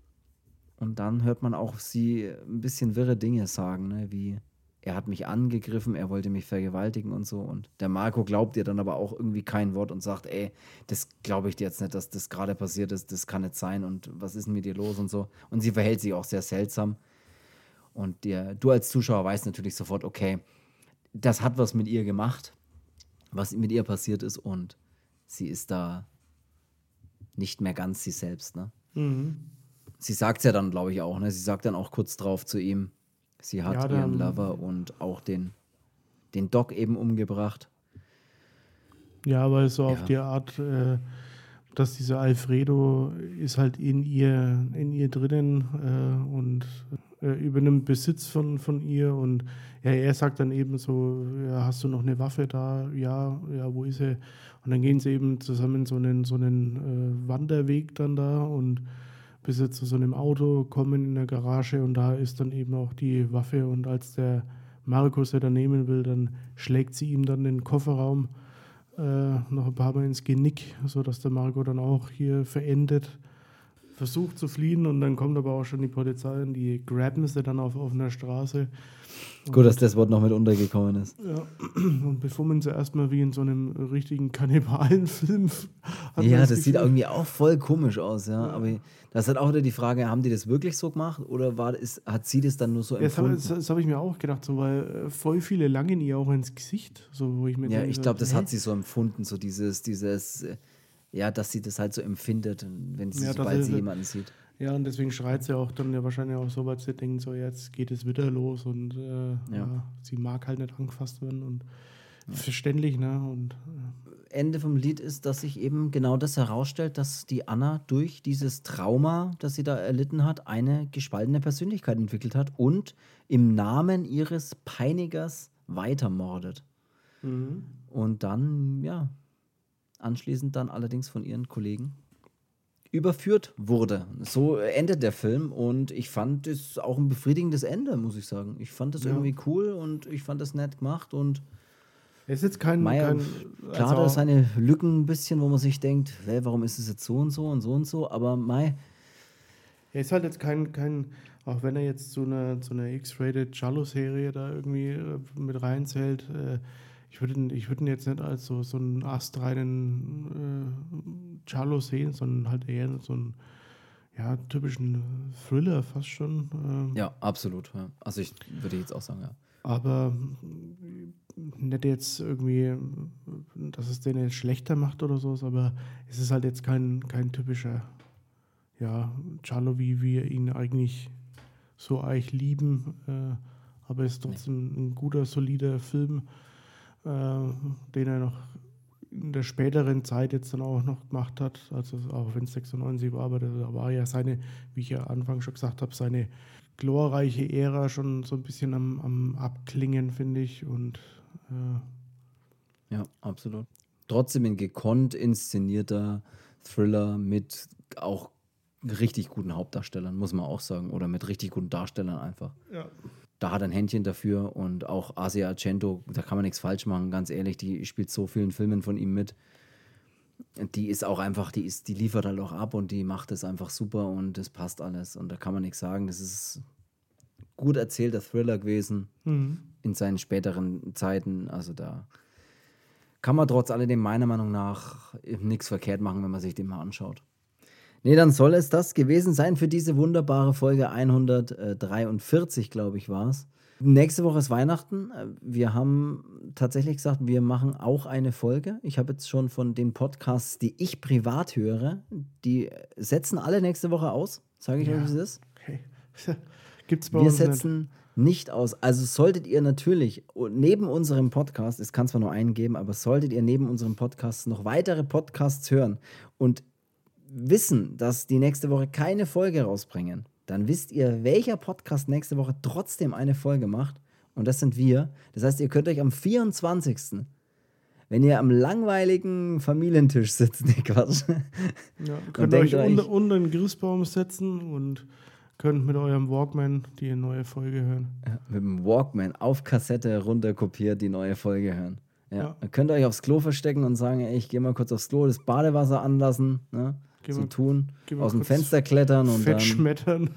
Und dann hört man auch sie ein bisschen wirre Dinge sagen, ne? Wie, er hat mich angegriffen, er wollte mich vergewaltigen und so. Und der Marco glaubt ihr dann aber auch irgendwie kein Wort und sagt, das glaube ich dir jetzt nicht, dass das gerade passiert ist, das kann nicht sein und was ist denn mit dir los und so. Und sie verhält sich auch sehr seltsam. Und du als Zuschauer weißt natürlich sofort, okay, das hat was mit ihr gemacht, was mit ihr passiert ist und sie ist da nicht mehr ganz sie selbst, ne? Mhm. Sie sagt es ja dann, glaube ich, auch, ne? Sie sagt dann auch kurz drauf zu ihm, sie hat ihren Lover und auch den Doc eben umgebracht. Ja, aber so auf die Art, dass dieser Alfredo ist halt in ihr drinnen und übernimmt Besitz von ihr und ja, er sagt dann eben so, ja, hast du noch eine Waffe da? Ja, wo ist sie? Und dann gehen sie eben zusammen so einen Wanderweg dann da und bis sie zu so einem Auto kommen in der Garage und da ist dann eben auch die Waffe und als der Markus er dann nehmen will, dann schlägt sie ihm dann den Kofferraum noch ein paar Mal ins Genick, sodass der Marco dann auch hier verendet, versucht zu fliehen und dann kommt aber auch schon die Polizei und die grabben sie dann auf offener Straße. Gut, dass das Wort noch mit untergekommen ist. Ja, und befummeln sie erstmal wie in so einem richtigen Kannibalenfilm. Ja, das sieht irgendwie auch voll komisch aus, ja. Aber das ist halt auch wieder die Frage, haben die das wirklich so gemacht oder hat sie das dann nur so empfunden? Das habe ich mir auch gedacht, so, weil voll viele langen ihr auch ins Gesicht, so wo ich mir denke, ich glaube, das hat sie so empfunden, so dieses, ja, dass sie das halt so empfindet, wenn sie, sobald sie jemanden sieht. Ja, und deswegen schreit sie auch dann ja wahrscheinlich auch so, weil sie denkt, so jetzt geht es wieder los und sie mag halt nicht angefasst werden und verständlich, ne? Und Ende vom Lied ist, dass sich eben genau das herausstellt, dass die Anna durch dieses Trauma, das sie da erlitten hat, eine gespaltene Persönlichkeit entwickelt hat und im Namen ihres Peinigers weitermordet. Mhm. Und dann, ja, anschließend dann allerdings von ihren Kollegen überführt wurde. So endet der Film und ich fand es auch ein befriedigendes Ende, muss ich sagen. Ich fand das irgendwie cool und ich fand das nett gemacht und es ist jetzt kein klar, da ist seine Lücken ein bisschen, wo man sich denkt, warum ist es jetzt so und so und so und so, aber er ist halt jetzt kein, auch wenn er jetzt so eine X-Rated Giallo-Serie da irgendwie mit reinzählt, ich würde ihn jetzt nicht als so einen astreinen Giallo sehen, sondern halt eher so einen typischen Thriller fast schon. Ja, absolut. Ja. Also ich würde jetzt auch sagen, ja. Aber nicht jetzt irgendwie, dass es den jetzt schlechter macht oder so, aber es ist halt jetzt kein typischer Giallo, wie wir ihn eigentlich lieben. Aber es ist trotzdem ein guter, solider Film, den er noch in der späteren Zeit jetzt dann auch noch gemacht hat, also auch wenn es 96 war, aber da war ja seine, wie ich ja Anfang schon gesagt habe, seine glorreiche Ära schon so ein bisschen am Abklingen, finde ich. Und ja, absolut. Trotzdem ein gekonnt inszenierter Thriller mit auch richtig guten Hauptdarstellern, muss man auch sagen, oder mit richtig guten Darstellern einfach. Ja. Da hat er ein Händchen dafür und auch Asia Argento, da kann man nichts falsch machen, ganz ehrlich, die spielt so vielen Filmen von ihm mit. Die ist auch einfach, die liefert halt auch ab und die macht es einfach super und das passt alles und da kann man nichts sagen. Das ist gut erzählter Thriller gewesen in seinen späteren Zeiten. Also da kann man trotz alledem meiner Meinung nach nichts verkehrt machen, wenn man sich den mal anschaut. Nee, dann soll es das gewesen sein für diese wunderbare Folge 143, glaube ich, war es. Nächste Woche ist Weihnachten. Wir haben tatsächlich gesagt, wir machen auch eine Folge. Ich habe jetzt schon von den Podcasts, die ich privat höre, die setzen alle nächste Woche aus. Sage ich euch, wie es ist. Okay. Gibt's bei uns Wir setzen nicht aus. Also solltet ihr natürlich neben unserem Podcast, es kann zwar nur einen geben, aber solltet ihr neben unserem Podcast noch weitere Podcasts hören und wissen, dass die nächste Woche keine Folge rausbringen, dann wisst ihr, welcher Podcast nächste Woche trotzdem eine Folge macht. Und das sind wir. Das heißt, ihr könnt euch am 24., wenn ihr am langweiligen Familientisch sitzt, nee, Quatsch. Ja, könnt euch unter den Christbaum setzen und könnt mit eurem Walkman die neue Folge hören. Ja, mit dem Walkman auf Kassette runterkopiert die neue Folge hören. Ja. Dann könnt ihr euch aufs Klo verstecken und sagen, ey, ich gehe mal kurz aufs Klo, das Badewasser anlassen, ne? Aus dem Fenster klettern und Fett schmettern.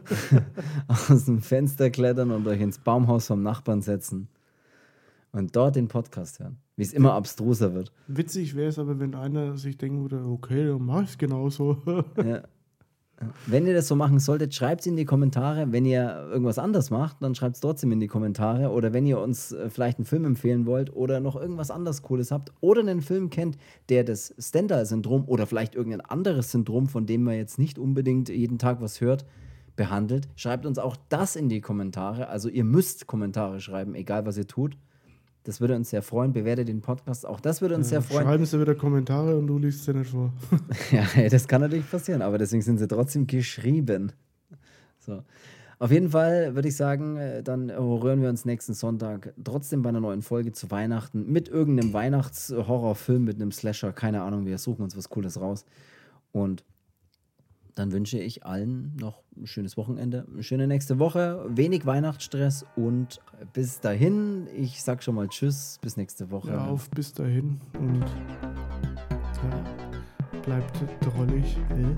aus dem Fenster klettern und euch ins Baumhaus vom Nachbarn setzen und dort den Podcast hören, wie es immer abstruser wird. Witzig wäre es aber, wenn einer sich denken würde, okay, dann mach ich es genauso. Ja. Wenn ihr das so machen solltet, schreibt es in die Kommentare. Wenn ihr irgendwas anders macht, dann schreibt es trotzdem in die Kommentare. Oder wenn ihr uns vielleicht einen Film empfehlen wollt oder noch irgendwas anderes Cooles habt oder einen Film kennt, der das Stendhal-Syndrom oder vielleicht irgendein anderes Syndrom, von dem man jetzt nicht unbedingt jeden Tag was hört, behandelt, schreibt uns auch das in die Kommentare. Also ihr müsst Kommentare schreiben, egal was ihr tut. Das würde uns sehr freuen. Bewertet den Podcast. Auch das würde uns sehr freuen. Schreiben Sie wieder Kommentare und du liest sie nicht vor. Ja, das kann natürlich passieren, aber deswegen sind sie trotzdem geschrieben. So. Auf jeden Fall würde ich sagen, dann rühren wir uns nächsten Sonntag trotzdem bei einer neuen Folge zu Weihnachten mit irgendeinem Weihnachtshorrorfilm, mit einem Slasher, keine Ahnung, wir suchen uns was Cooles raus. Und dann wünsche ich allen noch ein schönes Wochenende, eine schöne nächste Woche, wenig Weihnachtsstress und bis dahin, ich sag schon mal Tschüss, bis nächste Woche. Ja, auf bis dahin und ja, bleibt drollig.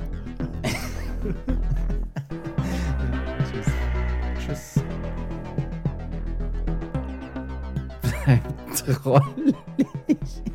Tschüss. Bleibt drollig.